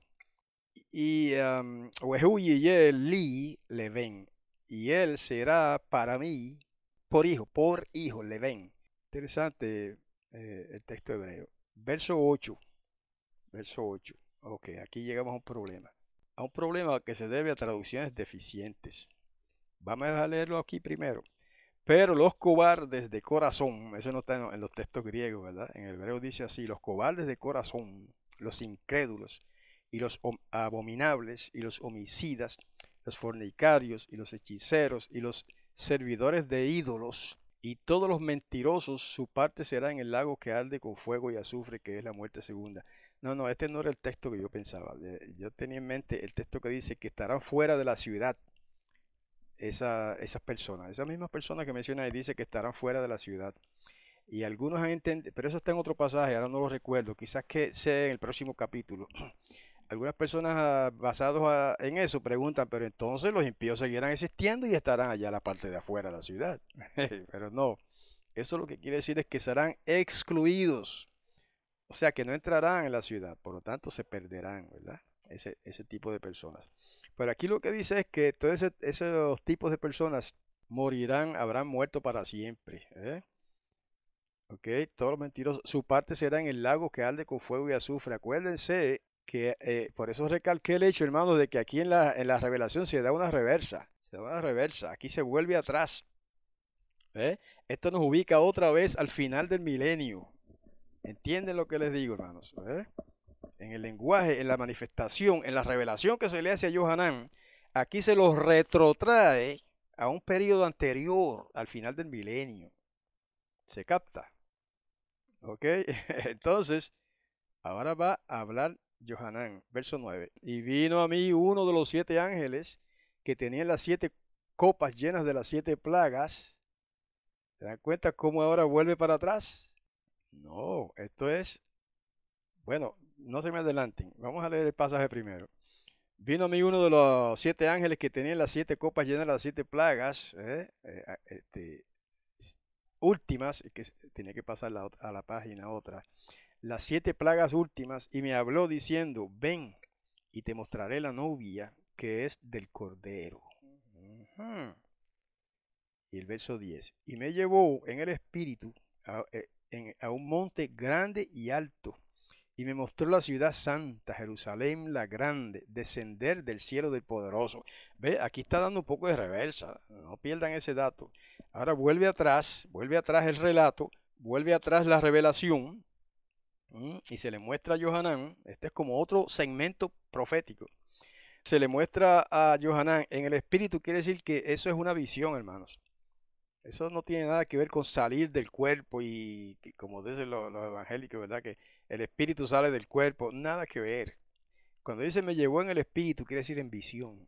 Y um, Wehu yeye li le ven. Y él será para mí por hijo, por hijo, le ven. Interesante eh, el texto hebreo. Verso ocho. Verso ocho. Ok, aquí llegamos a un problema. a un problema que se debe a traducciones deficientes. Vamos a leerlo aquí primero. Pero los cobardes de corazón, eso no está en, en los textos griegos, ¿verdad? En el hebreo dice así, los cobardes de corazón, los incrédulos, y los abominables, y los homicidas, los fornicarios, y los hechiceros, y los servidores de ídolos, y todos los mentirosos, su parte será en el lago que arde con fuego y azufre, que es la muerte segunda. No, no, este no era el texto que yo pensaba. Yo tenía en mente el texto que dice que estarán fuera de la ciudad. Esa, esas personas, esas mismas personas que menciona y dice que estarán fuera de la ciudad. Y algunos han entendido, pero eso está en otro pasaje, ahora no lo recuerdo, quizás que sea en el próximo capítulo. Algunas personas ah, basados ah, en eso preguntan, pero entonces los impíos seguirán existiendo y estarán allá en la parte de afuera de la ciudad. Pero no, eso lo que quiere decir es que serán excluidos, o sea que no entrarán en la ciudad, por lo tanto se perderán, ¿verdad? Ese, ese tipo de personas. Pero aquí lo que dice es que todos ese, esos tipos de personas morirán, habrán muerto para siempre. ¿eh? Ok, todos los mentirosos. Su parte será en el lago que arde con fuego y azufre. Acuérdense que eh, por eso recalqué el hecho, hermanos, de que aquí en la, en la revelación se da una reversa. Se da una reversa. Aquí se vuelve atrás. ¿eh? Esto nos ubica otra vez al final del milenio. ¿Entienden lo que les digo, hermanos? ¿eh? En el lenguaje, en la manifestación, en la revelación que se le hace a Yohanan, aquí se los retrotrae a un periodo anterior, al final del milenio. ¿Se capta? ¿Ok? Entonces, ahora va a hablar Yohanan, verso nueve. Y vino a mí uno de los siete ángeles que tenía las siete copas llenas de las siete plagas. ¿Se dan cuenta cómo ahora vuelve para atrás? No, esto es, bueno, no se me adelanten. Vamos a leer el pasaje primero. Vino a mí uno de los siete ángeles que tenía las siete copas llenas de las siete plagas, ¿eh? Eh, este, últimas, que tenía que pasar la, a la página otra, las siete plagas últimas, y me habló diciendo, ven y te mostraré la novia que es del Cordero. Uh-huh. Y el verso diez, y me llevó en el espíritu a, en, a un monte grande y alto, y me mostró la ciudad santa, Jerusalén la grande, descender del cielo del poderoso. Ve, aquí está dando un poco de reversa, no pierdan ese dato. Ahora vuelve atrás, vuelve atrás el relato, vuelve atrás la revelación, ¿m? Y se le muestra a Yohanan, este es como otro segmento profético. Se le muestra a Yohanan en el espíritu, quiere decir que eso es una visión, hermanos. Eso no tiene nada que ver con salir del cuerpo y, y como dicen los, los evangélicos, ¿verdad? Que el espíritu sale del cuerpo, nada que ver. Cuando dice me llevó en el espíritu, quiere decir en visión,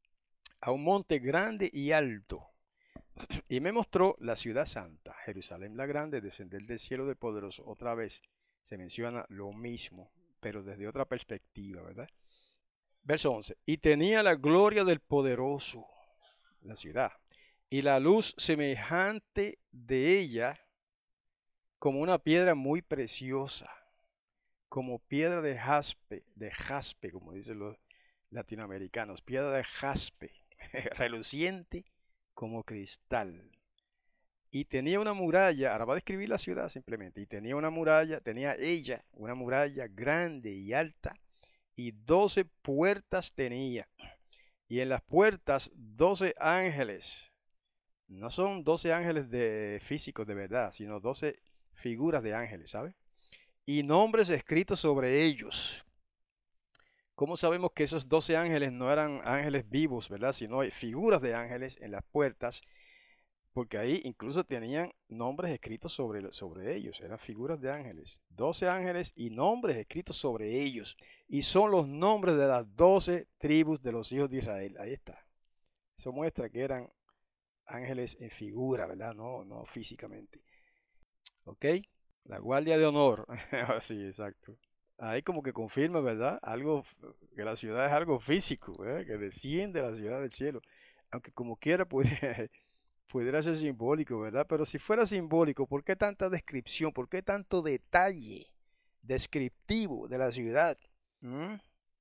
a un monte grande y alto, y me mostró la ciudad santa, Jerusalén la grande, descender del cielo del poderoso. Otra vez se menciona lo mismo, pero desde otra perspectiva, ¿verdad? Verso once, y tenía la gloria del poderoso, la ciudad, y la luz semejante de ella como una piedra muy preciosa, como piedra de jaspe, de jaspe, como dicen los latinoamericanos, piedra de jaspe, reluciente como cristal. Y tenía una muralla, ahora va a describir la ciudad simplemente, y tenía una muralla, tenía ella una muralla grande y alta, y doce puertas tenía, y en las puertas doce ángeles. No son doce ángeles de físicos de verdad, sino doce figuras de ángeles, ¿sabes? Y nombres escritos sobre ellos. ¿Cómo sabemos que esos doce ángeles no eran ángeles vivos, verdad? Sino hay figuras de ángeles en las puertas, porque ahí incluso tenían nombres escritos sobre, sobre ellos, eran figuras de ángeles. doce ángeles y nombres escritos sobre ellos. Y son los nombres de las doce tribus de los hijos de Israel. Ahí está. Eso muestra que eran ángeles en figura, ¿verdad? No, no físicamente. ¿Ok? La guardia de honor. Sí, exacto. Ahí como que confirma, ¿verdad? Algo, que la ciudad es algo físico, ¿eh? Que desciende a la ciudad del cielo. Aunque como quiera pudiera, pudiera ser simbólico, ¿verdad? Pero si fuera simbólico, ¿por qué tanta descripción? ¿Por qué tanto detalle descriptivo de la ciudad? ¿Mm?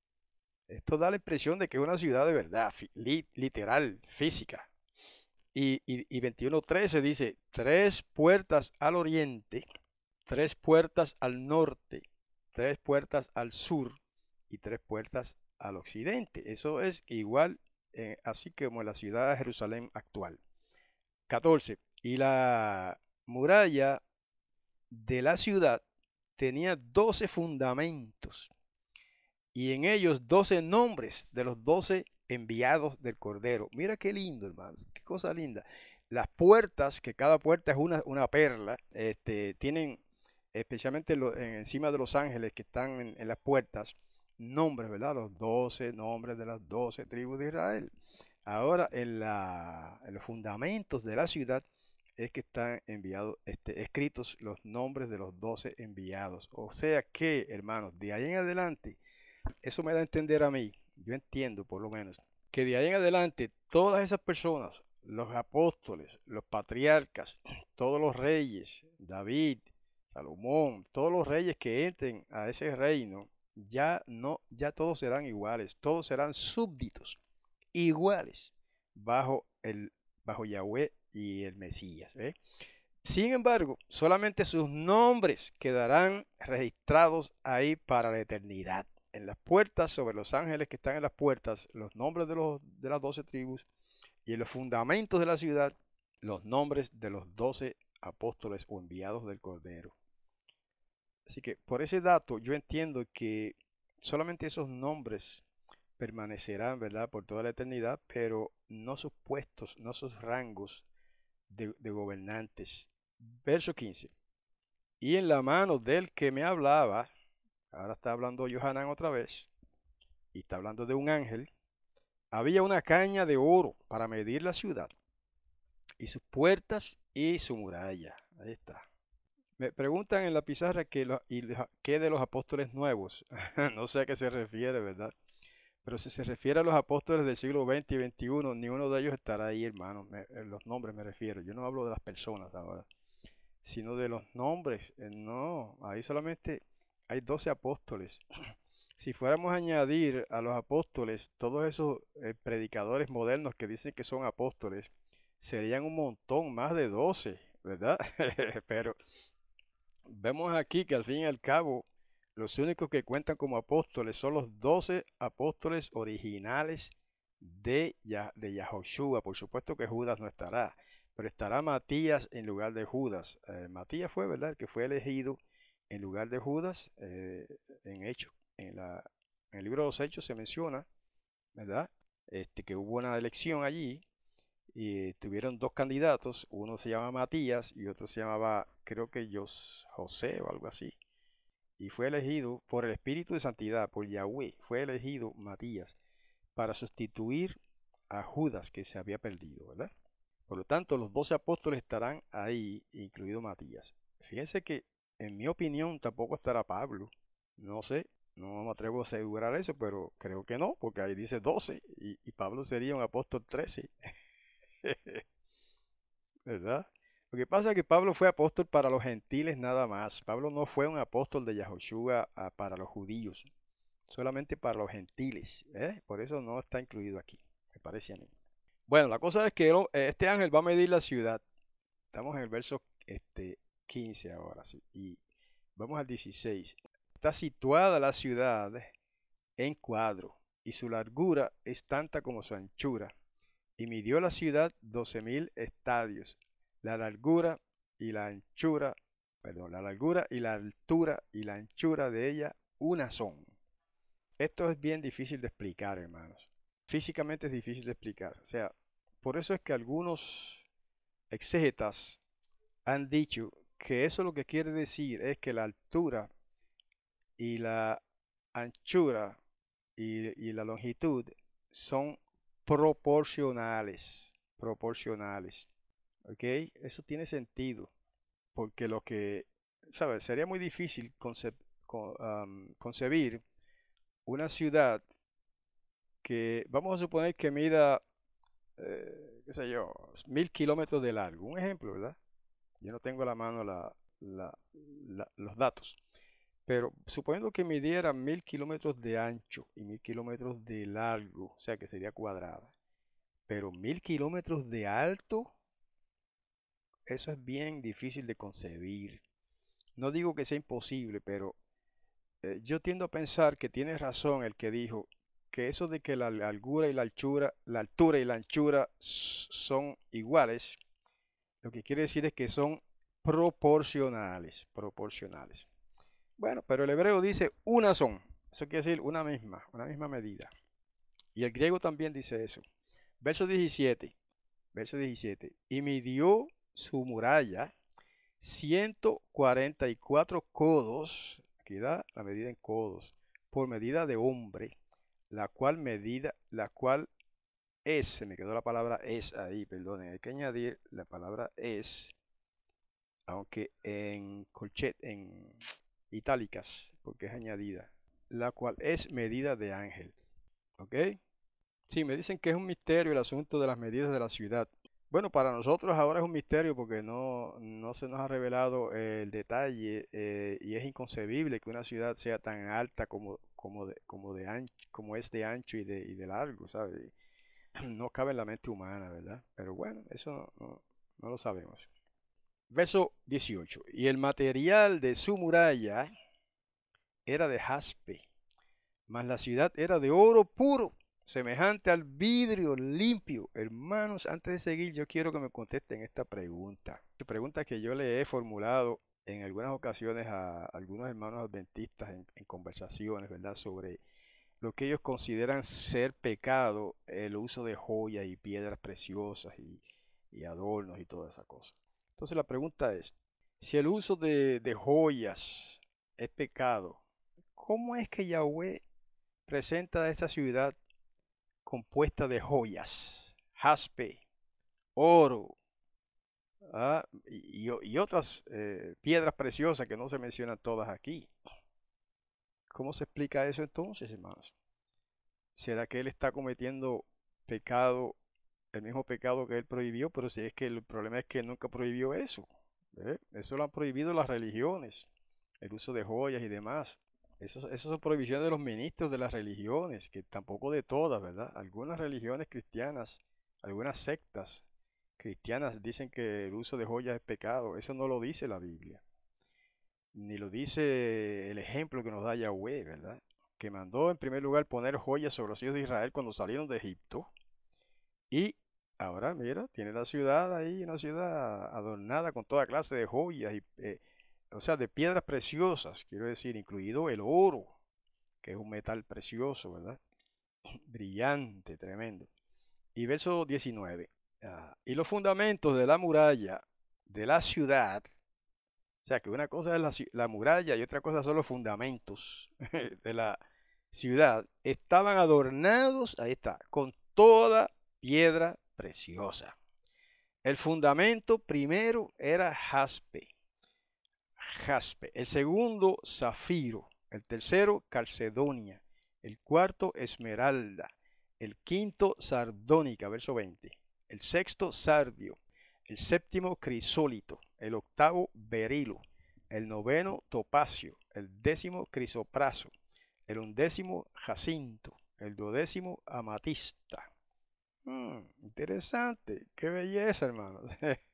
Esto da la impresión de que es una ciudad de verdad, li literal, física. Y, y, y veintiuno trece dice, tres puertas al oriente, tres puertas al norte, tres puertas al sur y tres puertas al occidente. Eso es igual, eh, así como la ciudad de Jerusalén actual. catorce. Y la muralla de la ciudad tenía doce fundamentos y en ellos doce nombres de los doce enviados del Cordero. Mira qué lindo, hermanos, qué cosa linda. Las puertas, que cada puerta es una, una perla, este, tienen especialmente lo- en- encima de los ángeles que están en, en las puertas, nombres, ¿verdad? Los doce nombres de las doce tribus de Israel. Ahora, en, la, en los fundamentos de la ciudad es que están enviados, este, escritos los nombres de los doce enviados. O sea que, hermanos, de ahí en adelante, eso me da a entender a mí, yo entiendo por lo menos, que de ahí en adelante todas esas personas, los apóstoles, los patriarcas, todos los reyes, David, Salomón, todos los reyes que entren a ese reino, ya no, ya todos serán iguales, todos serán súbditos, iguales, bajo el, bajo Yahweh y el Mesías, ¿eh? Sin embargo, solamente sus nombres quedarán registrados ahí para la eternidad. En las puertas, sobre los ángeles que están en las puertas, los nombres de, los, de las doce tribus, y en los fundamentos de la ciudad, los nombres de los doce apóstoles o enviados del Cordero. Así que por ese dato yo entiendo que solamente esos nombres permanecerán, ¿verdad?, por toda la eternidad, pero no sus puestos, no sus rangos de, de gobernantes. Verso quince. Y en la mano del que me hablaba, ahora está hablando Johanán otra vez, y está hablando de un ángel, había una caña de oro para medir la ciudad, y sus puertas y su muralla. Ahí está. Me preguntan en la pizarra que lo- y los- qué de los apóstoles nuevos. No sé a qué se refiere, ¿verdad? Pero si se refiere a los apóstoles del siglo veinte y veintiuno, ni uno de ellos estará ahí, hermano. Me- eh, los nombres me refiero. Yo no hablo de las personas ahora, sino de los nombres. Eh, No, ahí solamente hay doce apóstoles. Si fuéramos a añadir a los apóstoles todos esos eh, predicadores modernos que dicen que son apóstoles, serían un montón, más de doce, ¿verdad? Pero vemos aquí que al fin y al cabo, los únicos que cuentan como apóstoles son los doce apóstoles originales de, Ya- de Yahoshua. Por supuesto que Judas no estará, pero estará Matías en lugar de Judas. Eh, Matías fue, ¿verdad?, el que fue elegido en lugar de Judas. Eh, en Hechos, en la, en el libro de los Hechos se menciona, ¿verdad?, este, que hubo una elección allí y tuvieron dos candidatos, uno se llama Matías y otro se llamaba, creo que Jos- José o algo así. Y fue elegido por el Espíritu de Santidad, por Yahweh, fue elegido Matías para sustituir a Judas que se había perdido, ¿verdad? Por lo tanto, los doce apóstoles estarán ahí, incluido Matías. Fíjense que, en mi opinión, tampoco estará Pablo. No sé, no me atrevo a asegurar eso, pero creo que no, porque ahí dice doce y, y Pablo sería un apóstol trece. ¿Verdad? Lo que pasa es que Pablo fue apóstol para los gentiles nada más. Pablo no fue un apóstol de Yahoshua ah, para los judíos, solamente para los gentiles, ¿eh? Por eso no está incluido aquí, me parece a mí. Bueno, la cosa es que el- este ángel va a medir la ciudad. Estamos en el verso este, quince ahora, sí, y vamos al dieciséis. Está situada la ciudad en cuadro, y su largura es tanta como su anchura. Y midió la ciudad doce mil estadios. La largura y la anchura, perdón, la largura y la altura y la anchura de ella una son. Esto es bien difícil de explicar, hermanos. Físicamente es difícil de explicar. O sea, por eso es que algunos exégetas han dicho que eso lo que quiere decir es que la altura y la anchura y, y la longitud son proporcionales, proporcionales, ¿ok? Eso tiene sentido, porque lo que, ¿sabes? Sería muy difícil conce- co- am, concebir una ciudad que, vamos a suponer que mida, eh, qué sé yo, mil kilómetros de largo, un ejemplo, ¿verdad? Yo no tengo a la mano la- la- la- los datos. Pero suponiendo que midiera mil kilómetros de ancho y mil kilómetros de largo, o sea que sería cuadrada, pero mil kilómetros de alto, eso es bien difícil de concebir. No digo que sea imposible, pero eh, yo tiendo a pensar que tiene razón el que dijo que eso de que la largura y la altura, la altura y la anchura s- son iguales, lo que quiere decir es que son proporcionales, proporcionales. Bueno, pero el hebreo dice una son, eso quiere decir una misma, una misma medida. Y el griego también dice eso. Verso diecisiete, verso diecisiete. Y midió su muralla ciento cuarenta y cuatro codos, aquí da la medida en codos, por medida de hombre, la cual medida, la cual es, se me quedó la palabra es ahí, perdón, hay que añadir la palabra es, aunque en colchet, en itálicas, porque es añadida, la cual es medida de ángel, ¿ok? Sí, me dicen que es un misterio el asunto de las medidas de la ciudad. Bueno, para nosotros ahora es un misterio porque no, no se nos ha revelado eh, el detalle eh, y es inconcebible que una ciudad sea tan alta como, como, de, como, de ancho, como es de ancho y de, y de largo, ¿sabes? No cabe en la mente humana, ¿verdad? Pero bueno, eso no, no, no lo sabemos. Verso dieciocho. Y el material de su muralla era de jaspe, mas la ciudad era de oro puro, semejante al vidrio limpio. Hermanos, antes de seguir, yo quiero que me contesten esta pregunta. Pregunta que yo le he formulado en algunas ocasiones a algunos hermanos adventistas en, en conversaciones, ¿verdad? Sobre lo que ellos consideran ser pecado, el uso de joyas y piedras preciosas y, y adornos y toda esa cosa. Entonces la pregunta es, si el uso de, de joyas es pecado, ¿cómo es que Yahweh presenta esta ciudad compuesta de joyas, jaspe, oro, ah, y, y- y otras eh, piedras preciosas que no se mencionan todas aquí? ¿Cómo se explica eso entonces, hermanos? ¿Será que él está cometiendo pecado, el mismo pecado que él prohibió? Pero si es que el problema es que él nunca prohibió eso. ¿Ve? Eso lo han prohibido las religiones, el uso de joyas y demás. Eso, eso son prohibiciones de los ministros de las religiones, que tampoco de todas, ¿verdad? Algunas religiones cristianas, algunas sectas cristianas dicen que el uso de joyas es pecado. Eso no lo dice la Biblia, ni lo dice el ejemplo que nos da Yahweh, ¿verdad? Que mandó en primer lugar poner joyas sobre los hijos de Israel cuando salieron de Egipto. Y ahora, mira, tiene la ciudad ahí, una ciudad adornada con toda clase de joyas, y, eh, o sea, de piedras preciosas, quiero decir, incluido el oro, que es un metal precioso, ¿verdad? Brillante, tremendo. Y verso diecinueve. Ah, y los fundamentos de la muralla de la ciudad, o sea, que una cosa es la, ci- la muralla y otra cosa son los fundamentos de la ciudad, estaban adornados, ahí está, con toda piedra preciosa. El fundamento primero era jaspe, jaspe. El segundo, zafiro. El tercero, calcedonia. El cuarto, esmeralda. El quinto, sardónica, verso veinte. El sexto, sardio. El séptimo, crisólito. El octavo, berilo. El noveno, topacio. El décimo, crisopraso. El undécimo, jacinto. El duodécimo, amatista. Mm, interesante. Qué belleza, hermanos.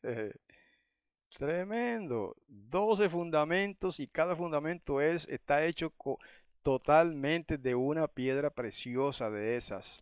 Tremendo. Doce fundamentos y cada fundamento es, está hecho co- totalmente de una piedra preciosa de esas.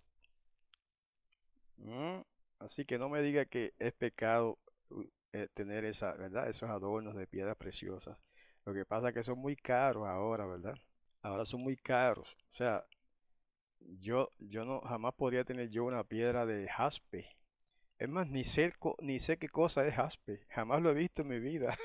Mm, Así que no me diga que es pecado u- eh, tener esa, ¿verdad? Esos adornos de piedras preciosas. Lo que pasa es que son muy caros ahora, ¿verdad? Ahora son muy caros. O sea, yo, yo no jamás podría tener yo una piedra de jaspe. Es más, ni sé, co- ni sé qué cosa es jaspe. Jamás lo he visto en mi vida.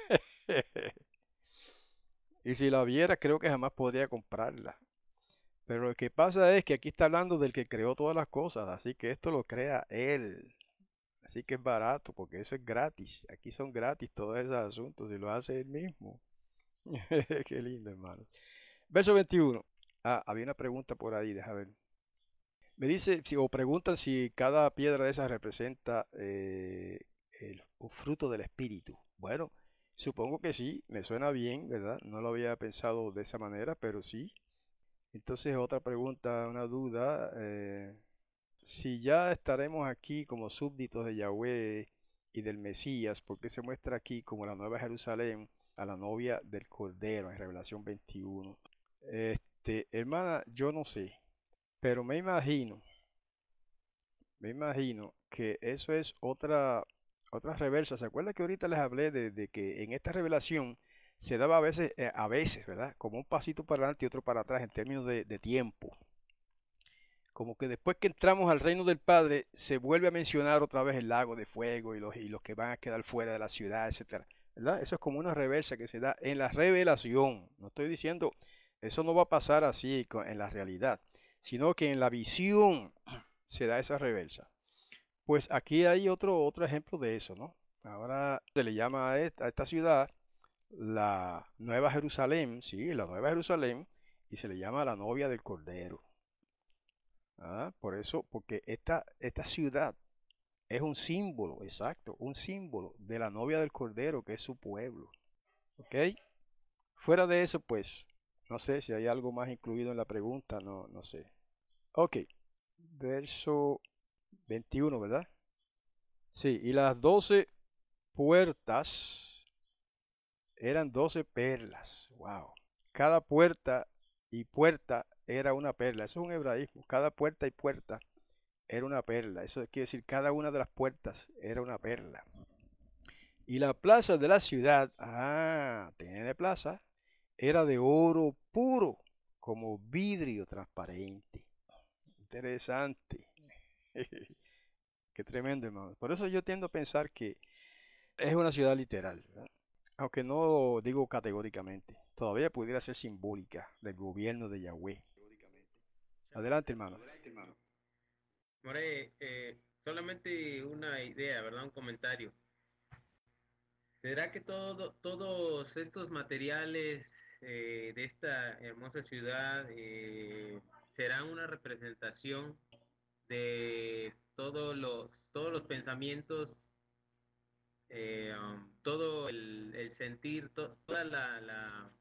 Y si la viera, creo que jamás podría comprarla. Pero lo que pasa es que aquí está hablando del que creó todas las cosas, así que esto lo crea él. Así que es barato, porque eso es gratis. Aquí son gratis todos esos asuntos y lo hace él mismo. Qué lindo, hermano. Verso veintiuno. Ah, había una pregunta por ahí, deja ver. Me dice, si, o preguntan si cada piedra de esas representa eh, el, un fruto del espíritu. Bueno, supongo que sí, me suena bien, ¿verdad? No lo había pensado de esa manera, pero sí. Entonces, otra pregunta, una duda. eh, si ya estaremos aquí como súbditos de Yahweh y del Mesías, ¿por qué se muestra aquí como la Nueva Jerusalén a la novia del Cordero en Revelación veintiuno? Este, hermana, yo no sé. Pero me imagino, me imagino que eso es otra, otra reversa. ¿Se acuerda que ahorita les hablé de, de que en esta revelación se daba a veces, eh, a veces, ¿verdad? Como un pasito para adelante y otro para atrás en términos de, de tiempo. Como que después que entramos al reino del Padre, se vuelve a mencionar otra vez el lago de fuego y los, y los que van a quedar fuera de la ciudad, etcétera. ¿Verdad? Eso es como una reversa que se da en la revelación. No estoy diciendo, eso no va a pasar así co- en la realidad, sino que en la visión se da esa reversa. Pues aquí hay otro, otro ejemplo de eso, ¿no? Ahora se le llama a esta, a esta ciudad la Nueva Jerusalén, sí, la Nueva Jerusalén, y se le llama la novia del Cordero. ¿Ah? Por eso, porque esta, esta ciudad es un símbolo, exacto, un símbolo de la novia del Cordero, que es su pueblo. ¿Ok? Fuera de eso, pues, no sé si hay algo más incluido en la pregunta, no, no sé. Ok, verso veintiuno, ¿verdad? Sí, y las doce puertas eran doce perlas. Wow. Cada puerta y puerta era una perla. Eso es un hebraísmo. Cada puerta y puerta era una perla. Eso quiere decir cada una de las puertas era una perla. Y la plaza de la ciudad, ah, tiene plaza, era de oro puro, como vidrio transparente. Interesante. Qué tremendo, hermano. Por eso yo tiendo a pensar que es una ciudad literal, ¿verdad? Aunque no digo categóricamente. Todavía pudiera ser simbólica del gobierno de Yahweh. Adelante, hermano. More, eh, solamente una idea, ¿verdad? Un comentario. ¿Será que todo, todos estos materiales eh, de esta hermosa ciudad eh, serán una representación de todos los, todos los pensamientos, eh, um, todo el, el sentir, to, toda la, la,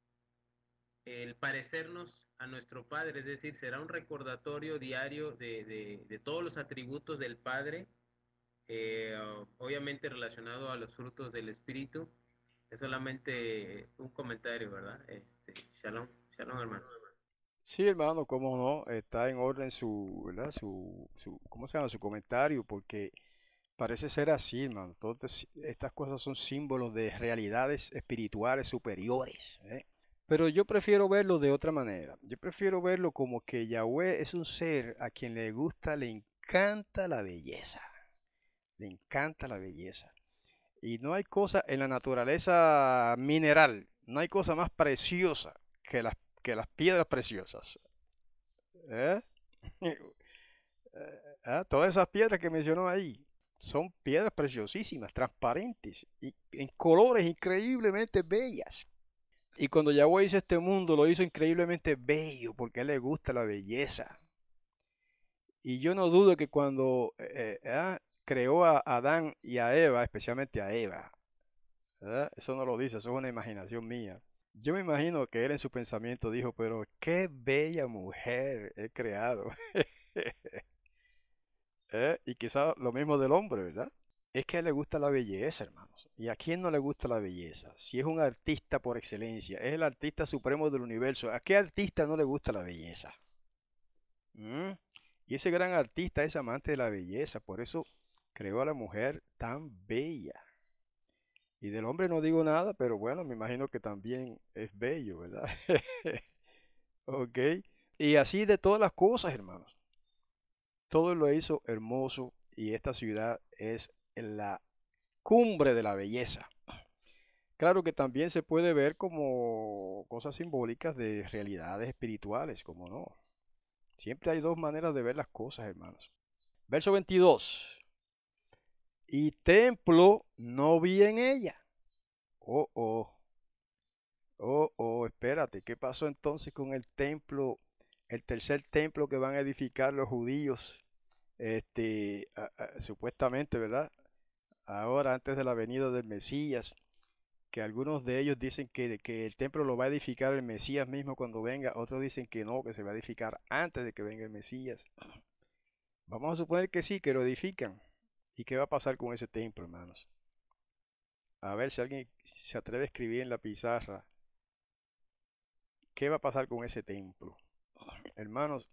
el parecernos a nuestro Padre? Es decir, será un recordatorio diario de, de, de todos los atributos del Padre, eh, obviamente relacionado a los frutos del Espíritu. Es solamente un comentario, ¿verdad? Este, shalom, shalom, hermano. Sí, hermano, cómo no, está en orden su, ¿verdad? Su, su, ¿cómo se llama? Su comentario, porque parece ser así, hermano. Todas estas cosas son símbolos de realidades espirituales superiores, ¿eh? Pero yo prefiero verlo de otra manera. Yo prefiero verlo como que Yahweh es un ser a quien le gusta, le encanta la belleza. Le encanta la belleza. Y no hay cosa en la naturaleza mineral, no hay cosa más preciosa que las, que las piedras preciosas. ¿Eh? Ah, todas esas piedras que mencionó ahí son piedras preciosísimas, transparentes y en colores increíblemente bellas. Y cuando Yahweh hizo este mundo, lo hizo increíblemente bello porque a él le gusta la belleza. Y yo no dudo que cuando eh, eh, ah, creó a Adán y a Eva, especialmente a Eva, ¿verdad? Eso no lo dice, eso es una imaginación mía. Yo me imagino que él en su pensamiento dijo, pero qué bella mujer he creado. ¿Eh? Y quizá lo mismo del hombre, ¿verdad? Es que a él le gusta la belleza, hermanos. ¿Y a quién no le gusta la belleza? Si es un artista por excelencia, es el artista supremo del universo, ¿a qué artista no le gusta la belleza? ¿Mm? Y ese gran artista es amante de la belleza, por eso creó a la mujer tan bella. Y del hombre no digo nada, pero bueno, me imagino que también es bello, ¿verdad? Ok. Y así de todas las cosas, hermanos. Todo lo hizo hermoso y esta ciudad es la cumbre de la belleza. Claro que también se puede ver como cosas simbólicas de realidades espirituales, como no. Siempre hay dos maneras de ver las cosas, hermanos. Verso veintidós. Y templo no vi en ella. Oh, oh, oh, oh, espérate, ¿qué pasó entonces con el templo, el tercer templo que van a edificar los judíos? Este, a- a- supuestamente, ¿verdad? Ahora, antes de la venida del Mesías, que algunos de ellos dicen que, que el templo lo va a edificar el Mesías mismo cuando venga, otros dicen que no, que se va a edificar antes de que venga el Mesías. Vamos a suponer que sí, que lo edifican. ¿Y qué va a pasar con ese templo, hermanos? A ver si alguien se atreve a escribir en la pizarra, ¿qué va a pasar con ese templo? Hermanos,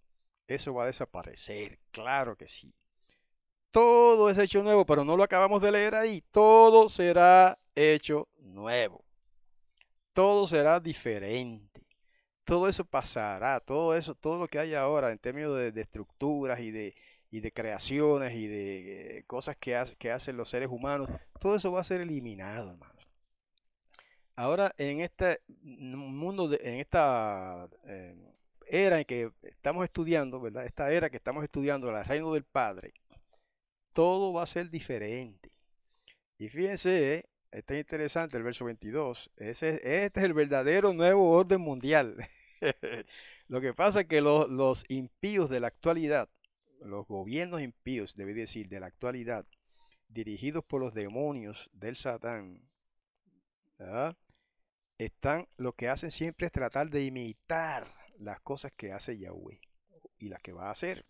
Eso va a desaparecer, claro que sí. Todo es hecho nuevo, pero no lo acabamos de leer ahí. Todo será hecho nuevo. Todo será diferente. Todo eso pasará, todo eso, todo lo que hay ahora en términos de, de estructuras y de, y de creaciones y de eh, cosas que, hace- que hacen los seres humanos, todo eso va a ser eliminado, hermanos. Ahora, en este mundo, de- en esta eh, era en que estamos estudiando, ¿verdad? Esta era que estamos estudiando, el reino del Padre, todo va a ser diferente. Y fíjense, eh, está interesante el verso veintidós. Ese, este es el verdadero nuevo orden mundial. Lo que pasa es que los, los impíos de la actualidad, los gobiernos impíos, debe decir, de la actualidad, dirigidos por los demonios del Satán, ¿verdad? Están, lo que hacen siempre es tratar de imitar las cosas que hace Yahweh y las que va a hacer.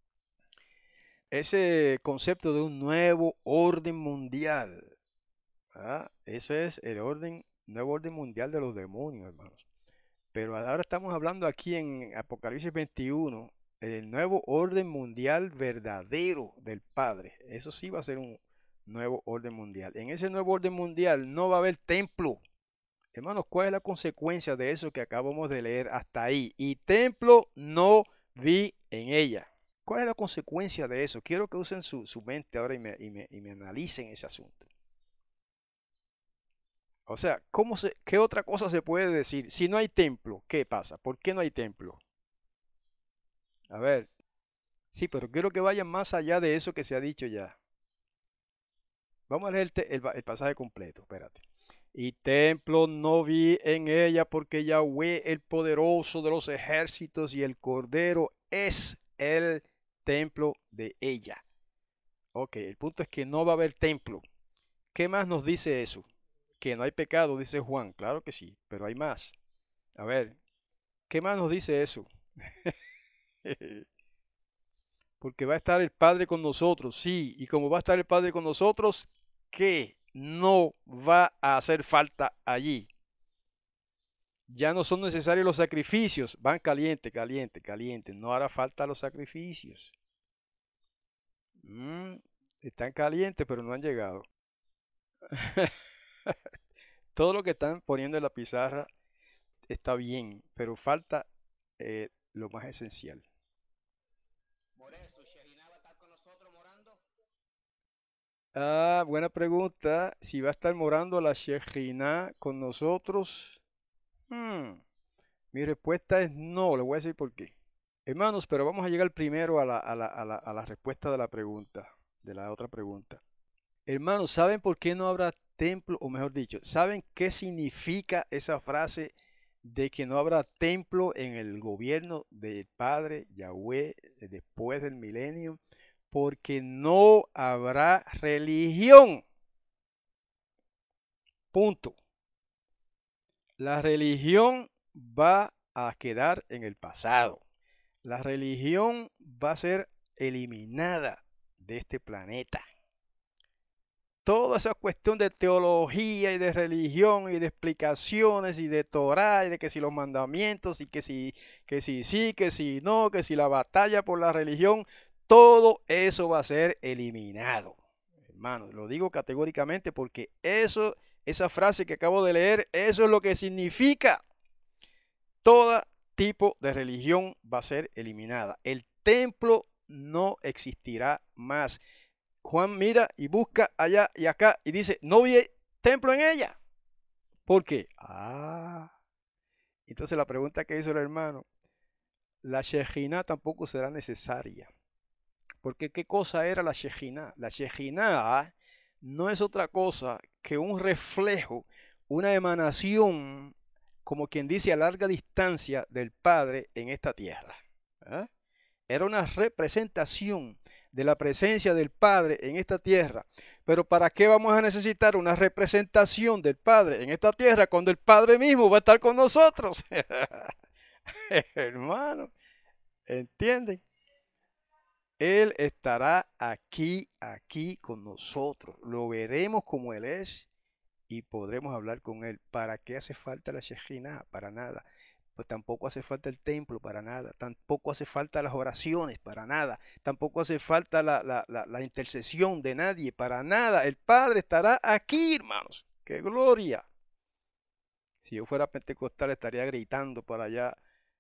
Ese concepto de un nuevo orden mundial, ¿verdad? Ese es el orden, nuevo orden mundial de los demonios, hermanos. Pero ahora estamos hablando aquí en Apocalipsis veintiuno, el nuevo orden mundial verdadero del Padre. Eso sí va a ser un nuevo orden mundial. En ese nuevo orden mundial no va a haber templo. Hermanos, ¿cuál es la consecuencia de eso que acabamos de leer hasta ahí? Y templo no vi en ella. ¿Cuál es la consecuencia de eso? Quiero que usen su, su mente ahora y me, y me- y me analicen ese asunto. O sea, ¿cómo se, ¿qué otra cosa se puede decir? Si no hay templo, ¿qué pasa? ¿Por qué no hay templo? A ver, sí, pero quiero que vayan más allá de eso que se ha dicho ya. Vamos a leer el, te- el va- el pasaje completo, espérate. Y templo no vi en ella porque Yahweh, el poderoso de los ejércitos y el Cordero es el templo de ella. Ok, el punto es que no va a haber templo. ¿Qué más nos dice eso? Que no hay pecado, dice Juan. Claro que sí, pero hay más. A ver, ¿qué más nos dice eso? Porque va a estar el Padre con nosotros, sí. Y como va a estar el Padre con nosotros, ¿qué no va a hacer falta allí? Ya no son necesarios los sacrificios. Van caliente, caliente, caliente. No hará falta los sacrificios. Mm, están calientes, pero no han llegado. Todo lo que están poniendo en la pizarra está bien, pero falta eh, lo más esencial. Ah, buena pregunta. Si va a estar morando la Shekhinah con nosotros. Hmm, mi respuesta es no. Le voy a decir por qué. Hermanos, pero vamos a llegar primero a la, a la, a la, a la respuesta de la pregunta, de la otra pregunta. Hermanos, ¿saben por qué no habrá templo? O mejor dicho, ¿saben qué significa esa frase de que no habrá templo en el gobierno del Padre Yahweh eh, después del milenio? Porque no habrá religión. Punto. La religión va a quedar en el pasado. La religión va a ser eliminada de este planeta. Toda esa cuestión de teología y de religión y de explicaciones y de Torah y de que si los mandamientos y que si, que si sí, que si no, que si la batalla por la religión, todo eso va a ser eliminado. Hermano, lo digo categóricamente porque eso, esa frase que acabo de leer, eso es lo que significa. Todo tipo de religión va a ser eliminada. El templo no existirá más. Juan mira y busca allá y acá y dice, no vi templo en ella. ¿Por qué? Ah, entonces la pregunta que hizo el hermano, la Shejinah tampoco será necesaria. Porque ¿qué cosa era la Shejinah? La Shejinah no es otra cosa que un reflejo, una emanación, como quien dice, a larga distancia del Padre en esta tierra. ¿Ah? Era una representación de la presencia del Padre en esta tierra. Pero ¿para qué vamos a necesitar una representación del Padre en esta tierra cuando el Padre mismo va a estar con nosotros? Hermano, ¿entienden? Él estará aquí, aquí con nosotros. Lo veremos como Él es y podremos hablar con Él. ¿Para qué hace falta la Shejinah? Para nada. pues tampoco hace falta el templo para nada, tampoco hace falta las oraciones para nada, tampoco hace falta la, la, la, la intercesión de nadie para nada. El Padre estará aquí, hermanos. ¡Qué gloria! Si yo fuera pentecostal estaría gritando por allá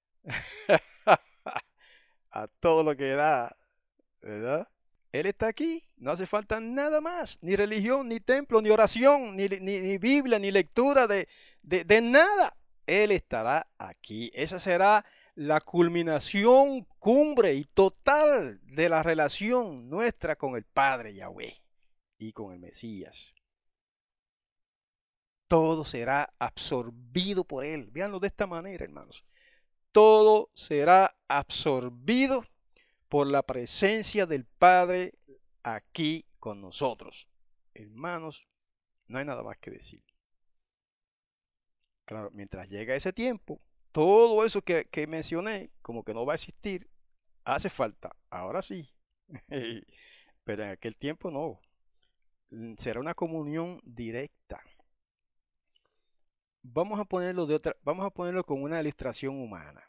a todo lo que da, ¿verdad? Él está aquí, no hace falta nada más, ni religión, ni templo, ni oración, ni, ni, ni Biblia, ni lectura de, de, de nada. Él estará aquí. Esa será la culminación, cumbre y total de la relación nuestra con el Padre Yahweh y con el Mesías. Todo será absorbido por Él. Véanlo de esta manera, hermanos. Todo será absorbido por la presencia del Padre aquí con nosotros. Hermanos, no hay nada más que decir. Claro, mientras llega ese tiempo, todo eso que, que mencioné, como que no va a existir, hace falta. Ahora sí. Pero en aquel tiempo no. Será una comunión directa. Vamos a ponerlo de otra, vamos a ponerlo con una ilustración humana.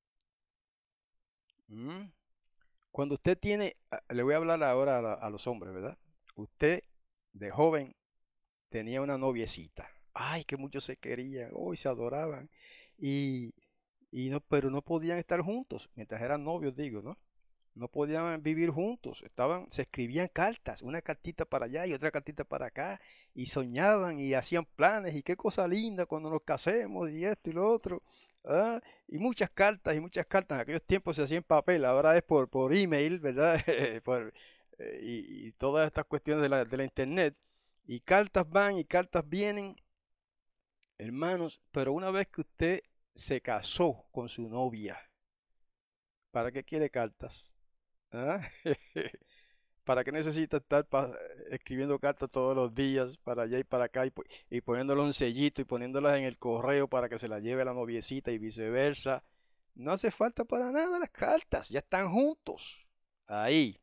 ¿Mm? Cuando usted tiene, le voy a hablar ahora a, la, a los hombres, ¿verdad? Usted de joven tenía una noviecita. Ay, que muchos se querían, hoy se adoraban. Y, y no, pero no podían estar juntos, mientras eran novios, digo, ¿no? No podían vivir juntos, estaban, se escribían cartas, una cartita para allá y otra cartita para acá, y soñaban y hacían planes, y qué cosa linda cuando nos casemos, y esto y lo otro. ¿Ah? Y muchas cartas y muchas cartas. En aquellos tiempos se hacían en papel, ahora es por, por email, ¿verdad? por, eh, y, y todas estas cuestiones de la, de la internet. Y cartas van y cartas vienen, hermanos, pero una vez que usted se casó con su novia, ¿para qué quiere cartas? ¿Ah? ¿Para qué necesita estar pa- escribiendo cartas todos los días para allá y para acá y, po- y poniéndole un sellito y poniéndolas en el correo para que se las lleve la noviecita y viceversa? No hace falta para nada las cartas, ya están juntos. Ahí.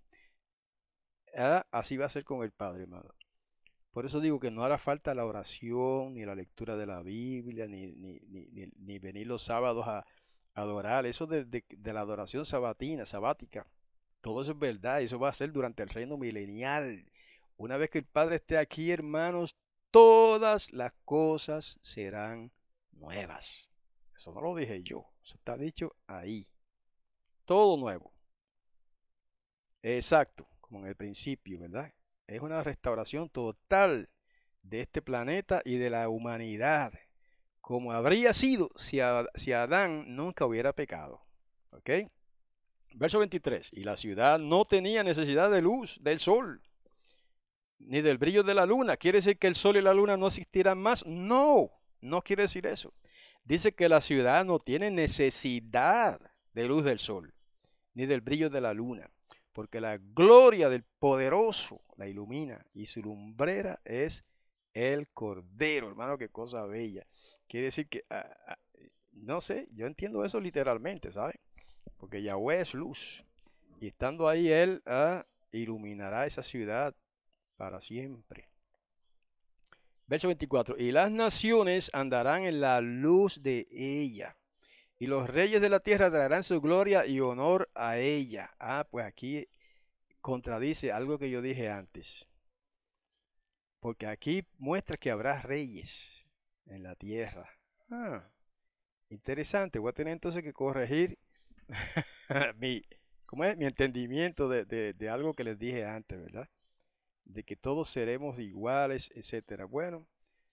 ¿Ah? Así va a ser con el Padre, hermano. Por eso digo que no hará falta la oración, ni la lectura de la Biblia, ni, ni, ni, ni, ni venir los sábados a, a adorar. Eso de, de, de la adoración sabatina, sabática. Todo eso es verdad, eso va a ser durante el reino milenial. Una vez que el Padre esté aquí, hermanos, todas las cosas serán nuevas. Eso no lo dije yo, eso está dicho ahí. Todo nuevo. Exacto, como en el principio, ¿verdad? Es una restauración total de este planeta y de la humanidad, como habría sido si, a- si Adán nunca hubiera pecado. ¿Ok? Verso veintitrés. Y la ciudad no tenía necesidad de luz del sol, ni del brillo de la luna. ¿Quiere decir que el sol y la luna no existirán más? No, no quiere decir eso. Dice que la ciudad no tiene necesidad de luz del sol, ni del brillo de la luna, porque la gloria del poderoso la ilumina y su lumbrera es el Cordero. Hermano, qué cosa bella. Quiere decir que, ah, ah, no sé, yo entiendo eso literalmente, ¿saben? Porque Yahweh es luz. Y estando ahí Él ah, iluminará esa ciudad para siempre. Verso veinticuatro. Y las naciones andarán en la luz de ella. Y los reyes de la tierra traerán su gloria y honor a ella. Ah, pues aquí contradice algo que yo dije antes. Porque aquí muestra que habrá reyes en la tierra. Ah, interesante. Voy a tener entonces que corregir mi, ¿cómo es? Mi entendimiento de, de, de algo que les dije antes, ¿verdad? De que todos seremos iguales, etcétera. Bueno,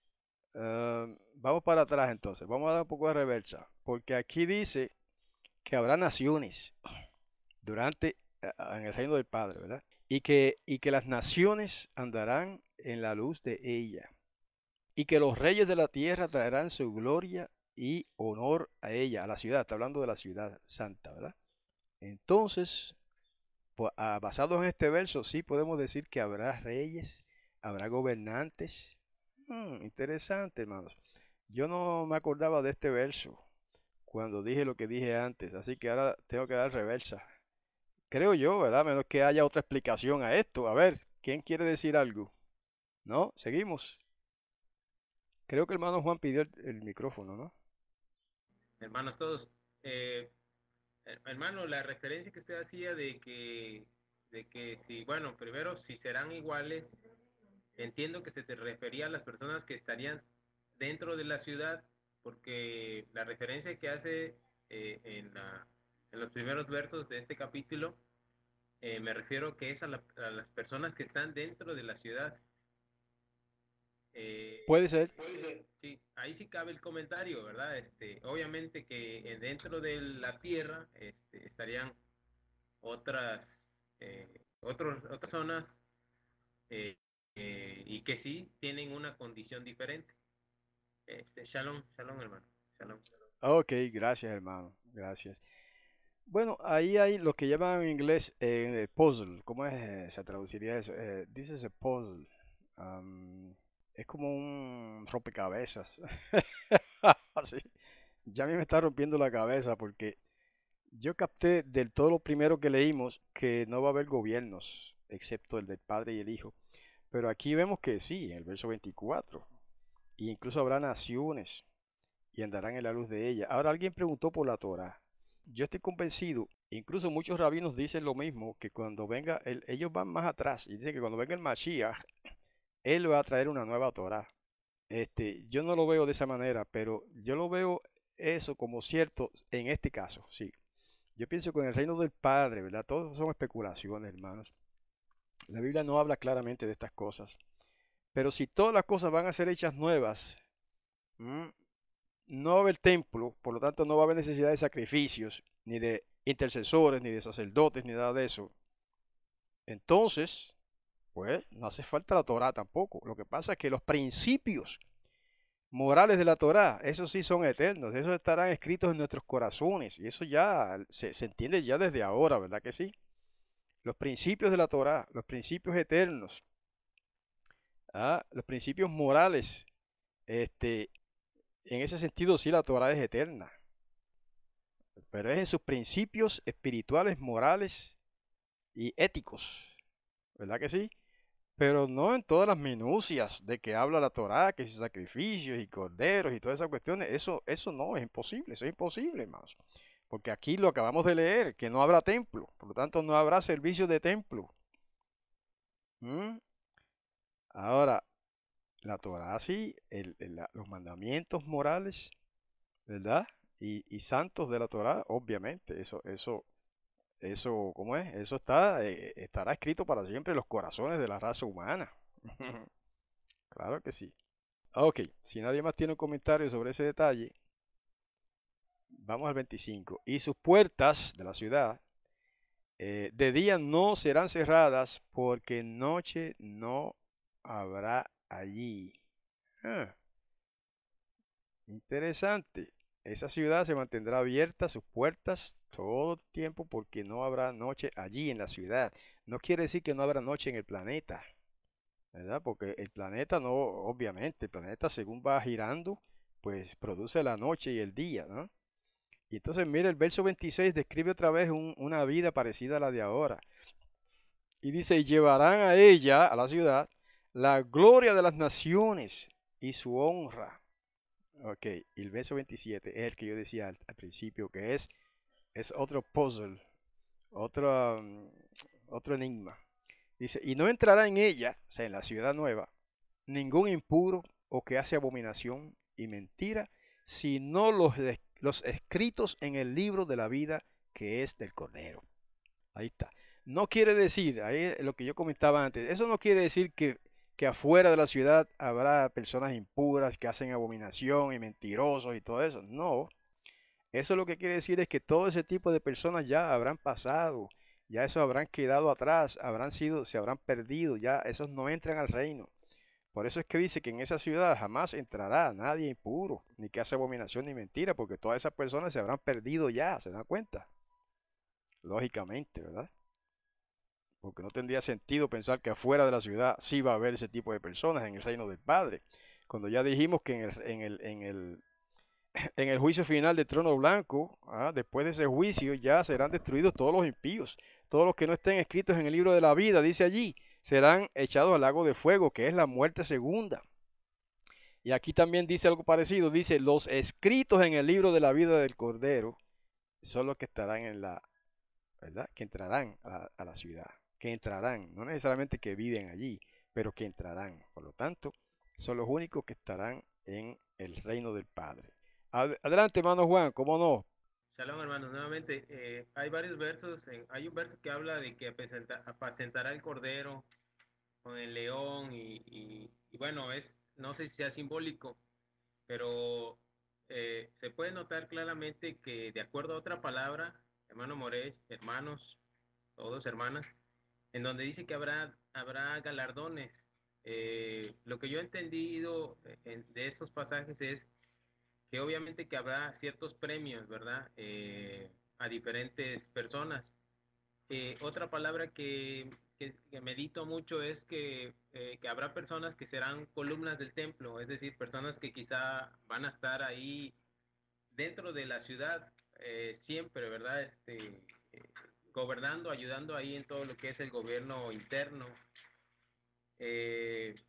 uh, vamos para atrás entonces, vamos a dar un poco de reversa, porque aquí dice que habrá naciones durante uh, en el reino del Padre, ¿verdad? Y que, y que las naciones andarán en la luz de ella, y que los reyes de la tierra traerán su gloria y honor a ella, a la ciudad, está hablando de la ciudad santa, ¿verdad? Entonces, pues, ah, basados en este verso, sí podemos decir que habrá reyes, habrá gobernantes. Hmm, interesante, hermanos. Yo no me acordaba de este verso cuando dije lo que dije antes, así que ahora tengo que dar reversa. Creo yo, ¿verdad? Menos que haya otra explicación a esto. A ver, ¿quién quiere decir algo? ¿No? Seguimos. Creo que el hermano Juan pidió el, el micrófono, ¿no? hermanos todos. Eh, hermano, la referencia que usted hacía de que, de que si, bueno, primero, si serán iguales, entiendo que se te refería a las personas que estarían dentro de la ciudad, porque la referencia que hace eh, en, la, en los primeros versos de este capítulo, eh, me refiero que es a, la, a las personas que están dentro de la ciudad. Eh, Puede ser. puede ser. Sí, ahí sí cabe el comentario, ¿verdad? Este, obviamente que dentro de la tierra este, estarían otras, eh, otros, otras zonas eh, eh, y que sí tienen una condición diferente. Este, shalom, shalom, hermano. Shalom. Ok, gracias, hermano. Gracias. Bueno, ahí hay lo que llaman en inglés eh, puzzle. ¿Cómo es, eh, se traduciría eso? Eh, this is a puzzle. Um, es como un rompecabezas. Así. Ya a mí me está rompiendo la cabeza porque yo capté del todo lo primero que leímos que no va a haber gobiernos, excepto el del Padre y el Hijo. Pero aquí vemos que sí, en el verso veinticuatro. E incluso habrá naciones y andarán en la luz de ella. Ahora alguien preguntó por la Torah. Yo estoy convencido, incluso muchos rabinos dicen lo mismo, que cuando venga, el- ellos van más atrás y dicen que cuando venga el Mashiach, él va a traer una nueva Torah. Este, yo no lo veo de esa manera, pero yo lo veo eso como cierto en este caso, sí. Yo pienso que en el reino del Padre, ¿verdad? Todos son especulaciones, hermanos. La Biblia no habla claramente de estas cosas. Pero si todas las cosas van a ser hechas nuevas, mm, no va a haber templo, por lo tanto no va a haber necesidad de sacrificios, ni de intercesores, ni de sacerdotes, ni nada de eso. Entonces, pues no hace falta la Torá tampoco. Lo que pasa es que los principios morales de la Torá, esos sí son eternos, esos estarán escritos en nuestros corazones, y eso ya se, se entiende ya desde ahora, ¿verdad que sí? Los principios de la Torá, los principios eternos, ¿ah? Los principios morales, este, en ese sentido sí la Torá es eterna, pero es en sus principios espirituales, morales y éticos, ¿verdad que sí? Pero no en todas las minucias de que habla la Torá, que si sacrificios y corderos y todas esas cuestiones, eso, eso no es imposible, eso es imposible, hermanos. Porque aquí lo acabamos de leer, que no habrá templo, por lo tanto no habrá servicio de templo. ¿Mm? Ahora, la Torá sí, el- el- la- los mandamientos morales, ¿verdad? Y, y santos de la Torá, obviamente, eso, eso, eso, ¿cómo es? Eso está, eh, estará escrito para siempre en los corazones de la raza humana. Claro que sí. Ok, si nadie más tiene un comentario sobre ese detalle, vamos al veinticinco. Y sus puertas de la ciudad eh, de día no serán cerradas porque noche no habrá allí. Ah, interesante. Esa ciudad se mantendrá abierta, sus puertas, todo el tiempo porque no habrá noche allí en la ciudad. No quiere decir que no habrá noche en el planeta, ¿verdad? Porque el planeta no, obviamente, el planeta según va girando, pues produce la noche y el día, ¿no? Y entonces, mira, el verso veintiséis describe otra vez un- una vida parecida a la de ahora. Y dice, y llevarán a ella, a la ciudad, la gloria de las naciones y su honra. Ok, y el verso veintisiete es el que yo decía al, al principio, que es, es otro puzzle, otro, mm, otro enigma. Dice, y no entrará en ella, o sea, en la ciudad nueva, ningún impuro o que hace abominación y mentira, sino los, los escritos en el libro de la vida que es del Cordero. Ahí está. No quiere decir, ahí es lo que yo comentaba antes, eso no quiere decir que, que afuera de la ciudad habrá personas impuras que hacen abominación y mentirosos y todo eso. No, eso lo que quiere decir es que todo ese tipo de personas ya habrán pasado, ya esos habrán quedado atrás, habrán sido, se habrán perdido, ya esos no entran al reino. Por eso es que dice que en esa ciudad jamás entrará nadie impuro, ni que hace abominación ni mentira, porque todas esas personas se habrán perdido ya, ¿se dan cuenta? Lógicamente, ¿verdad? Porque no tendría sentido pensar que afuera de la ciudad sí va a haber ese tipo de personas en el reino del Padre. Cuando ya dijimos que en el, en el, en el, en el juicio final del trono blanco, ¿ah? Después de ese juicio ya serán destruidos todos los impíos, todos los que no estén escritos en el libro de la vida, dice allí, serán echados al lago de fuego, que es la muerte segunda. Y aquí también dice algo parecido, dice, los escritos en el libro de la vida del Cordero son los que estarán en la, ¿verdad? Que entrarán a la, a la ciudad, que entrarán, no necesariamente que viven allí, pero que entrarán. Por lo tanto, son los únicos que estarán en el reino del Padre. Ad- Adelante, hermano Juan, ¿cómo no? Shalom, hermanos. Nuevamente, eh, hay varios versos. En- hay un verso que habla de que apacenta- apacentará el cordero con el león y, y- y bueno, es, no sé si sea simbólico, pero eh, se puede notar claramente que de acuerdo a otra palabra, hermano Morés, hermanos, todos hermanas, en donde dice que habrá, habrá galardones. Eh, lo que yo he entendido eh, en- de esos pasajes es que obviamente que habrá ciertos premios, ¿verdad? Eh, a diferentes personas. Eh, otra palabra que, que, que medito mucho es que, eh, que habrá personas que serán columnas del templo, es decir, personas que quizá van a estar ahí dentro de la ciudad eh, siempre, ¿verdad? Este, eh, gobernando, ayudando ahí en todo lo que es el gobierno interno. Eh,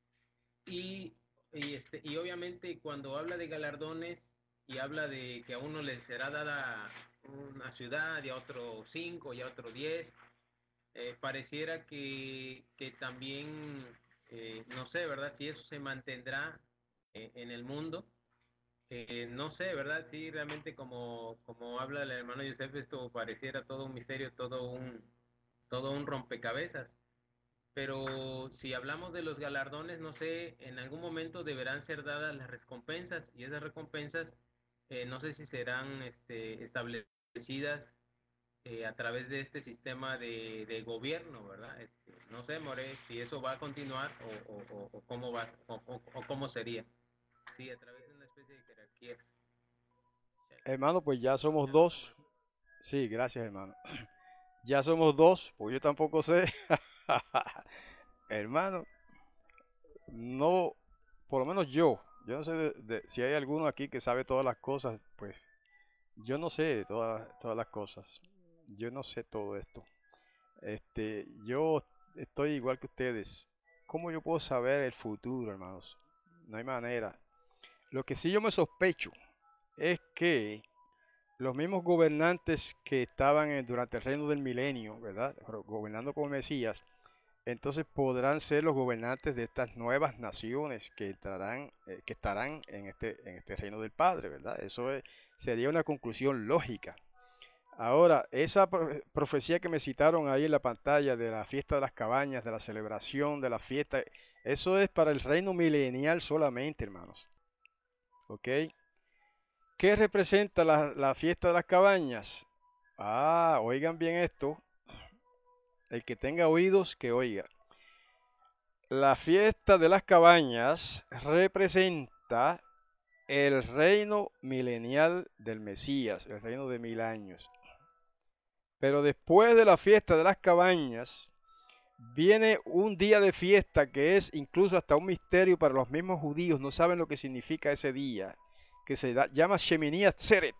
y, y, este, y obviamente cuando habla de galardones y habla de que a uno le será dada una ciudad y a otro cinco y a otro diez, eh, pareciera que, que también, eh, no sé, ¿verdad? Si eso se mantendrá eh, en el mundo. Eh, no sé, ¿verdad? Sí, realmente como, como habla el hermano Yosef, esto pareciera todo un misterio, todo un, todo un rompecabezas. Pero si hablamos de los galardones, no sé, en algún momento deberán ser dadas las recompensas y esas recompensas eh, no sé si serán este, establecidas eh, a través de este sistema de, de gobierno, ¿verdad? Este, no sé, More, si eso va a continuar o, o, o, o cómo va o, o, o, cómo sería. Sí, a través de una especie de jerarquías. Hermano, pues ya somos Shalom, dos. hermano. Sí, gracias, hermano. Ya somos dos, pues yo tampoco sé. Hermano, no, por lo menos yo, yo no sé de- de- si hay alguno aquí que sabe todas las cosas, pues yo no sé todas, todas las cosas. Yo no sé todo esto. Este, yo estoy igual que ustedes. ¿Cómo yo puedo saber el futuro, hermanos? No hay manera. Lo que sí yo me sospecho es que los mismos gobernantes que estaban en- durante el reino del milenio, ¿verdad? Ro- Gobernando como Mesías, entonces podrán ser los gobernantes de estas nuevas naciones que entrarán, eh, que estarán en este, en este reino del Padre, ¿verdad? Eso es- sería una conclusión lógica. Ahora, esa pro- profecía que me citaron ahí en la pantalla de la fiesta de las cabañas, de la celebración de la fiesta, eso es para el reino milenial solamente, hermanos. ¿Ok? ¿Qué representa la, la fiesta de las cabañas? Ah, oigan bien esto. El que tenga oídos, que oiga. La fiesta de las cabañas representa el reino milenial del Mesías, el reino de mil años. Pero después de la fiesta de las cabañas, viene un día de fiesta que es incluso hasta un misterio para los mismos judíos, no saben lo que significa ese día, que se da- llama Shemini Atzeret.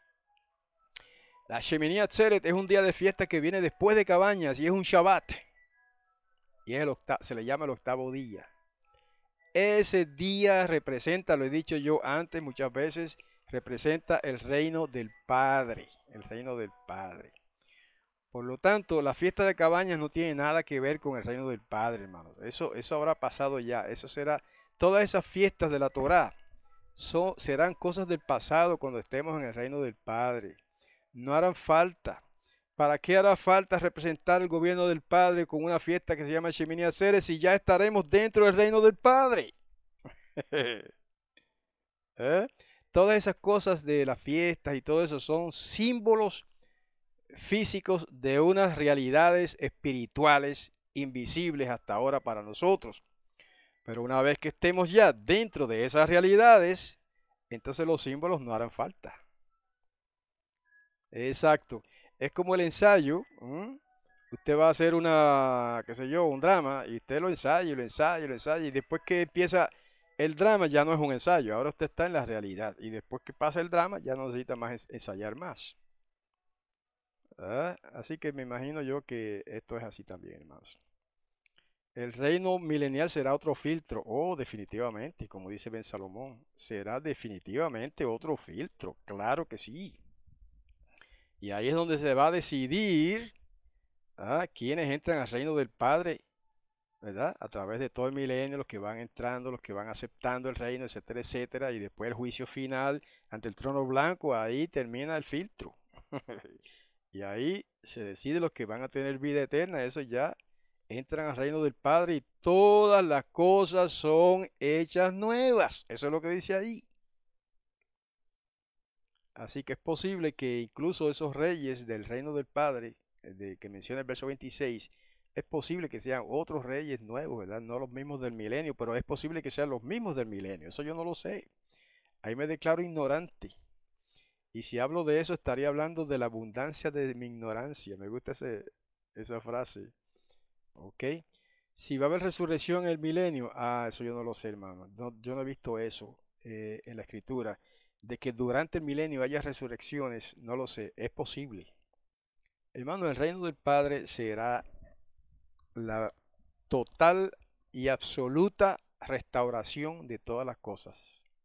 La Shemini Atzeret es un día de fiesta que viene después de cabañas y es un Shabbat. Y es el octa- se le llama el octavo día. Ese día representa, lo he dicho yo antes muchas veces, representa el reino del Padre, el reino del Padre. Por lo tanto, la fiesta de cabañas no tiene nada que ver con el reino del Padre, hermanos. Eso, eso habrá pasado ya. Eso será, todas esas fiestas de la Torá son, serán cosas del pasado cuando estemos en el reino del Padre. No harán falta. ¿Para qué hará falta representar el gobierno del Padre con una fiesta que se llama Shemini Atzeret si ya estaremos dentro del reino del Padre? ¿Eh? Todas esas cosas de las fiestas y todo eso son símbolos físicos de unas realidades espirituales invisibles hasta ahora para nosotros. Pero una vez que estemos ya dentro de esas realidades, entonces los símbolos no harán falta. Exacto. Es como el ensayo. ¿m? Usted va a hacer una, qué sé yo, un drama y usted lo ensaya y lo ensaya y lo ensaya y después que empieza el drama ya no es un ensayo, ahora usted está en la realidad y después que pasa el drama ya no necesita más ens- ensayar más. ¿Ah? Así que me imagino yo que esto es así también, hermanos. el reino milenial será otro filtro. Oh, definitivamente, como dice Ben Salomón, será definitivamente otro filtro. Claro que sí. Y ahí es donde se va a decidir ah, quiénes entran al reino del Padre, ¿verdad? A través de todo el milenio, los que van entrando, los que van aceptando el reino, etcétera, etcétera. Y después el juicio final ante el trono blanco, ahí termina el filtro. Y ahí se decide los que van a tener vida eterna. Eso ya entran al reino del Padre y todas las cosas son hechas nuevas. Eso es lo que dice ahí. Así que es posible que incluso esos reyes del reino del Padre, eh, de, que menciona el verso veintiséis, es posible que sean otros reyes nuevos, ¿verdad? No los mismos del milenio, pero es posible que sean los mismos del milenio. Eso yo no lo sé. Ahí me declaro ignorante. Y si hablo de eso, estaría hablando de la abundancia de mi ignorancia. Me gusta ese, esa frase. ¿Ok? Si va a haber resurrección en el milenio, ah, eso yo no lo sé, hermano. No, yo no he visto eso eh, en la escritura. De que durante el milenio haya resurrecciones, no lo sé, es posible. Hermano, el reino del Padre será la total y absoluta restauración de todas las cosas.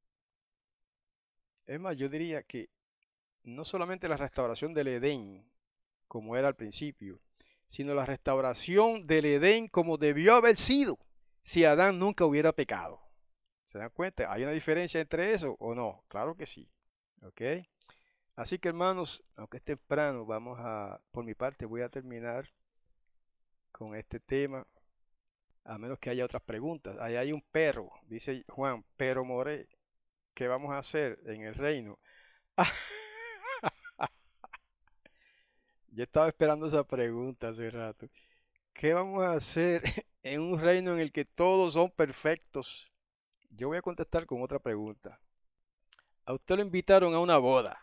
Es más, yo diría que no solamente la restauración del Edén, como era al principio, sino la restauración del Edén como debió haber sido si Adán nunca hubiera pecado. ¿Se dan cuenta? ¿Hay una diferencia entre eso o no? Claro que sí. ¿Ok? Así que hermanos, aunque es temprano, vamos a, por mi parte, voy a terminar con este tema, a menos que haya otras preguntas. Ahí hay un perro, dice Juan, pero More, ¿qué vamos a hacer en el reino? Yo estaba esperando esa pregunta hace rato. ¿Qué vamos a hacer en un reino en el que todos son perfectos? Yo voy a contestar con otra pregunta. A usted lo invitaron a una boda.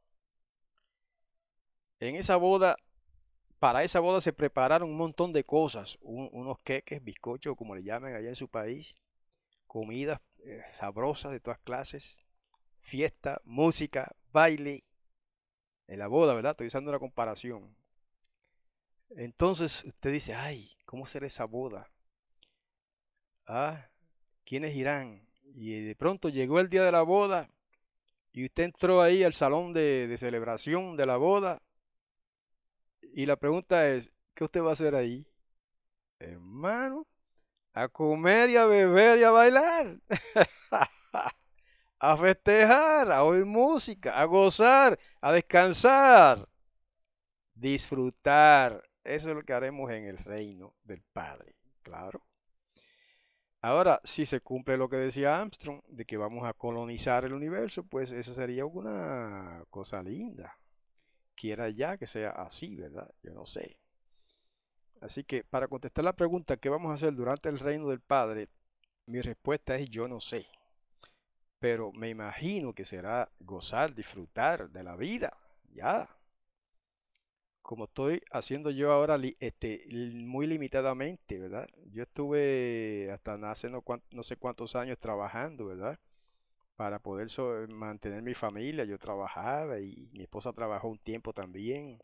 En esa boda, para esa boda se prepararon un montón de cosas, un- unos queques, bizcochos, como le llaman allá en su país, comidas eh, sabrosas de todas clases, fiesta, música, baile, en la boda, ¿verdad? Estoy usando una comparación. Entonces usted dice, ay, ¿cómo será esa boda? Ah, ¿quiénes irán? Y de pronto llegó el día de la boda y usted entró ahí al salón de, de celebración de la boda y la pregunta es, ¿qué usted va a hacer ahí? Hermano, a comer y a beber y a bailar, a festejar, a oír música, a gozar, a descansar, disfrutar. Eso es lo que haremos en el reino del Padre, claro. Ahora, si se cumple lo que decía Armstrong, de que vamos a colonizar el universo, pues eso sería una cosa linda. Quiera ya que sea así, ¿verdad? Yo no sé. Así que para contestar la pregunta, ¿qué vamos a hacer durante el reino del Padre? Mi respuesta es yo no sé. Pero me imagino que será gozar, disfrutar de la vida, ya. Como estoy haciendo yo ahora li- este, li- muy limitadamente, ¿verdad? Yo estuve hasta hace no, cuan- no sé cuántos años trabajando, ¿verdad? Para poder so- mantener mi familia. Yo trabajaba y mi esposa trabajó un tiempo también.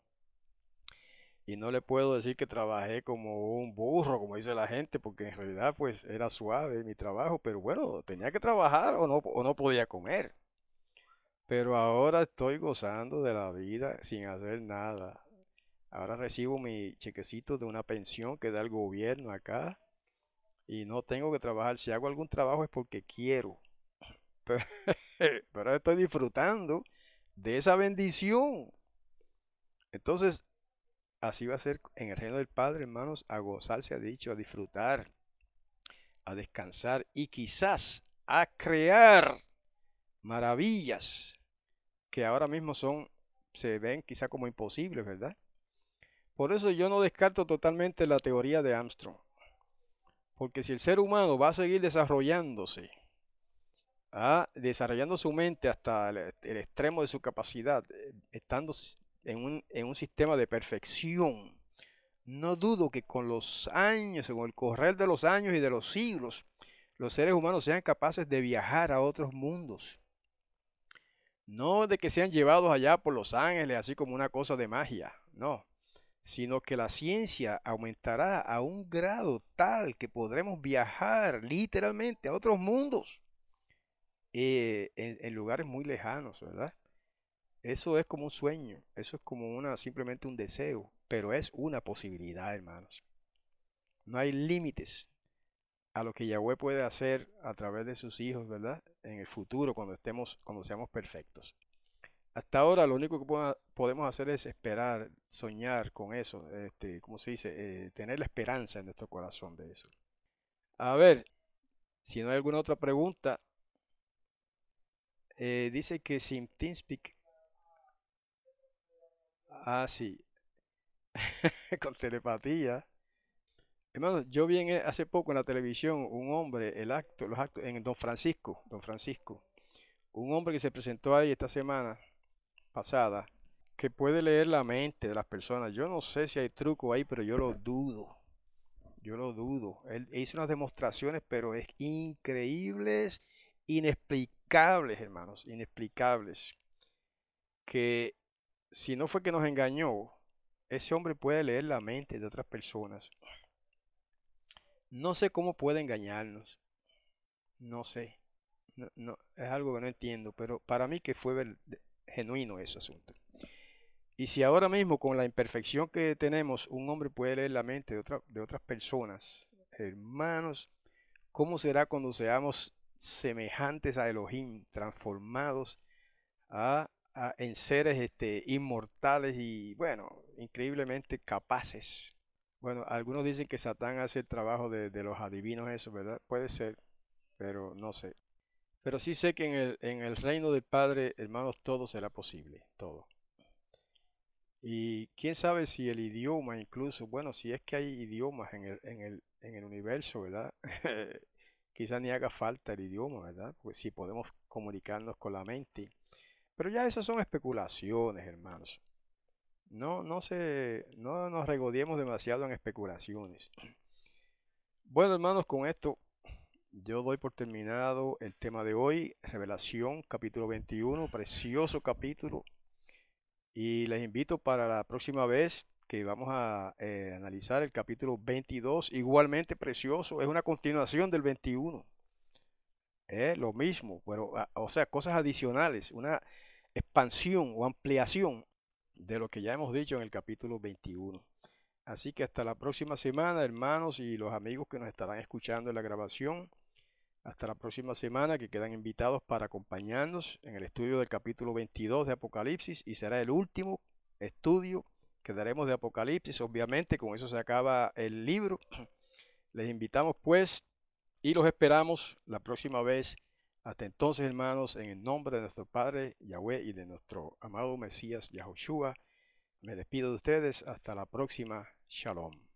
Y no le puedo decir que trabajé como un burro, como dice la gente, porque en realidad pues era suave mi trabajo, pero bueno, tenía que trabajar o no, o no podía comer. Pero ahora estoy gozando de la vida sin hacer nada. Ahora recibo mi chequecito de una pensión que da el gobierno acá y no tengo que trabajar. Si hago algún trabajo es porque quiero. Pero, pero ahora estoy disfrutando de esa bendición. Entonces, así va a ser en el reino del Padre, hermanos, a gozar, se ha dicho, a disfrutar, a descansar y quizás a crear maravillas que ahora mismo son, se ven quizá como imposibles, ¿verdad? Por eso yo no descarto totalmente la teoría de Armstrong, porque si el ser humano va a seguir desarrollándose, ah, desarrollando su mente hasta el, el extremo de su capacidad, eh, estando s- en un, en un sistema de perfección, no dudo que con los años, con el correr de los años y de los siglos, los seres humanos sean capaces de viajar a otros mundos. No de que sean llevados allá por los ángeles, así como una cosa de magia, no, sino que la ciencia aumentará a un grado tal que podremos viajar literalmente a otros mundos, eh, en, en lugares muy lejanos, ¿verdad? Eso es como un sueño, eso es como una, simplemente un deseo, pero es una posibilidad, hermanos. No hay límites a lo que Yahweh puede hacer a través de sus hijos, ¿verdad? En el futuro, cuando estemos, cuando seamos perfectos. Hasta ahora lo único que pueda- podemos hacer es esperar, soñar con eso, este, ¿cómo se dice? Eh, tener la esperanza en nuestro corazón de eso. A ver, si no hay alguna otra pregunta, eh, dice que sin TeamSpeak, ah, sí, con telepatía. Hermano, yo vi en, e- hace poco en la televisión un hombre, el acto, los actos, en Don Francisco, Don Francisco, un hombre que se presentó ahí esta semana pasada, que puede leer la mente de las personas. Yo no sé si hay truco ahí, pero yo lo dudo. Yo lo dudo. Él hizo unas demostraciones, pero es increíbles, inexplicables, hermanos, inexplicables. Que si no fue que nos engañó, ese hombre puede leer la mente de otras personas. No sé cómo puede engañarnos. No sé. No, no, es algo que no entiendo, pero para mí que fue ver- genuino ese asunto. Y si ahora mismo con la imperfección que tenemos, un hombre puede leer la mente de, otra- de otras personas, hermanos, ¿cómo será cuando seamos semejantes a Elohim, transformados a, a- en seres este, inmortales y, bueno, increíblemente capaces? Bueno, algunos dicen que Satán hace el trabajo de, de los adivinos, eso, ¿verdad? Puede ser, pero no sé. Pero sí sé que en el, en el reino del Padre, hermanos, todo será posible, todo. Y quién sabe si el idioma incluso, bueno, si es que hay idiomas en el, en el, en el universo, ¿verdad? Quizá ni haga falta el idioma, ¿verdad? Pues si podemos comunicarnos con la mente. Pero ya eso son especulaciones, hermanos. No, no se, no nos regodeemos demasiado en especulaciones. Bueno, hermanos, con esto yo doy por terminado el tema de hoy, Revelación, capítulo veintiuno, precioso capítulo. Y les invito para la próxima vez que vamos a eh, analizar el capítulo veintidós, igualmente precioso, es una continuación del veintiuno, es lo mismo, pero a- o sea, cosas adicionales, una expansión o ampliación de lo que ya hemos dicho en el capítulo veintiuno. Así que hasta la próxima semana, hermanos y los amigos que nos estarán escuchando en la grabación. Hasta la próxima semana, que quedan invitados para acompañarnos en el estudio del capítulo veintidós de Apocalipsis, y será el último estudio que daremos de Apocalipsis. Obviamente, con eso se acaba el libro. Les invitamos pues y los esperamos la próxima vez. Hasta entonces, hermanos, en el nombre de nuestro Padre Yahweh y de nuestro amado Mesías Yahushua, me despido de ustedes. Hasta la próxima. Shalom.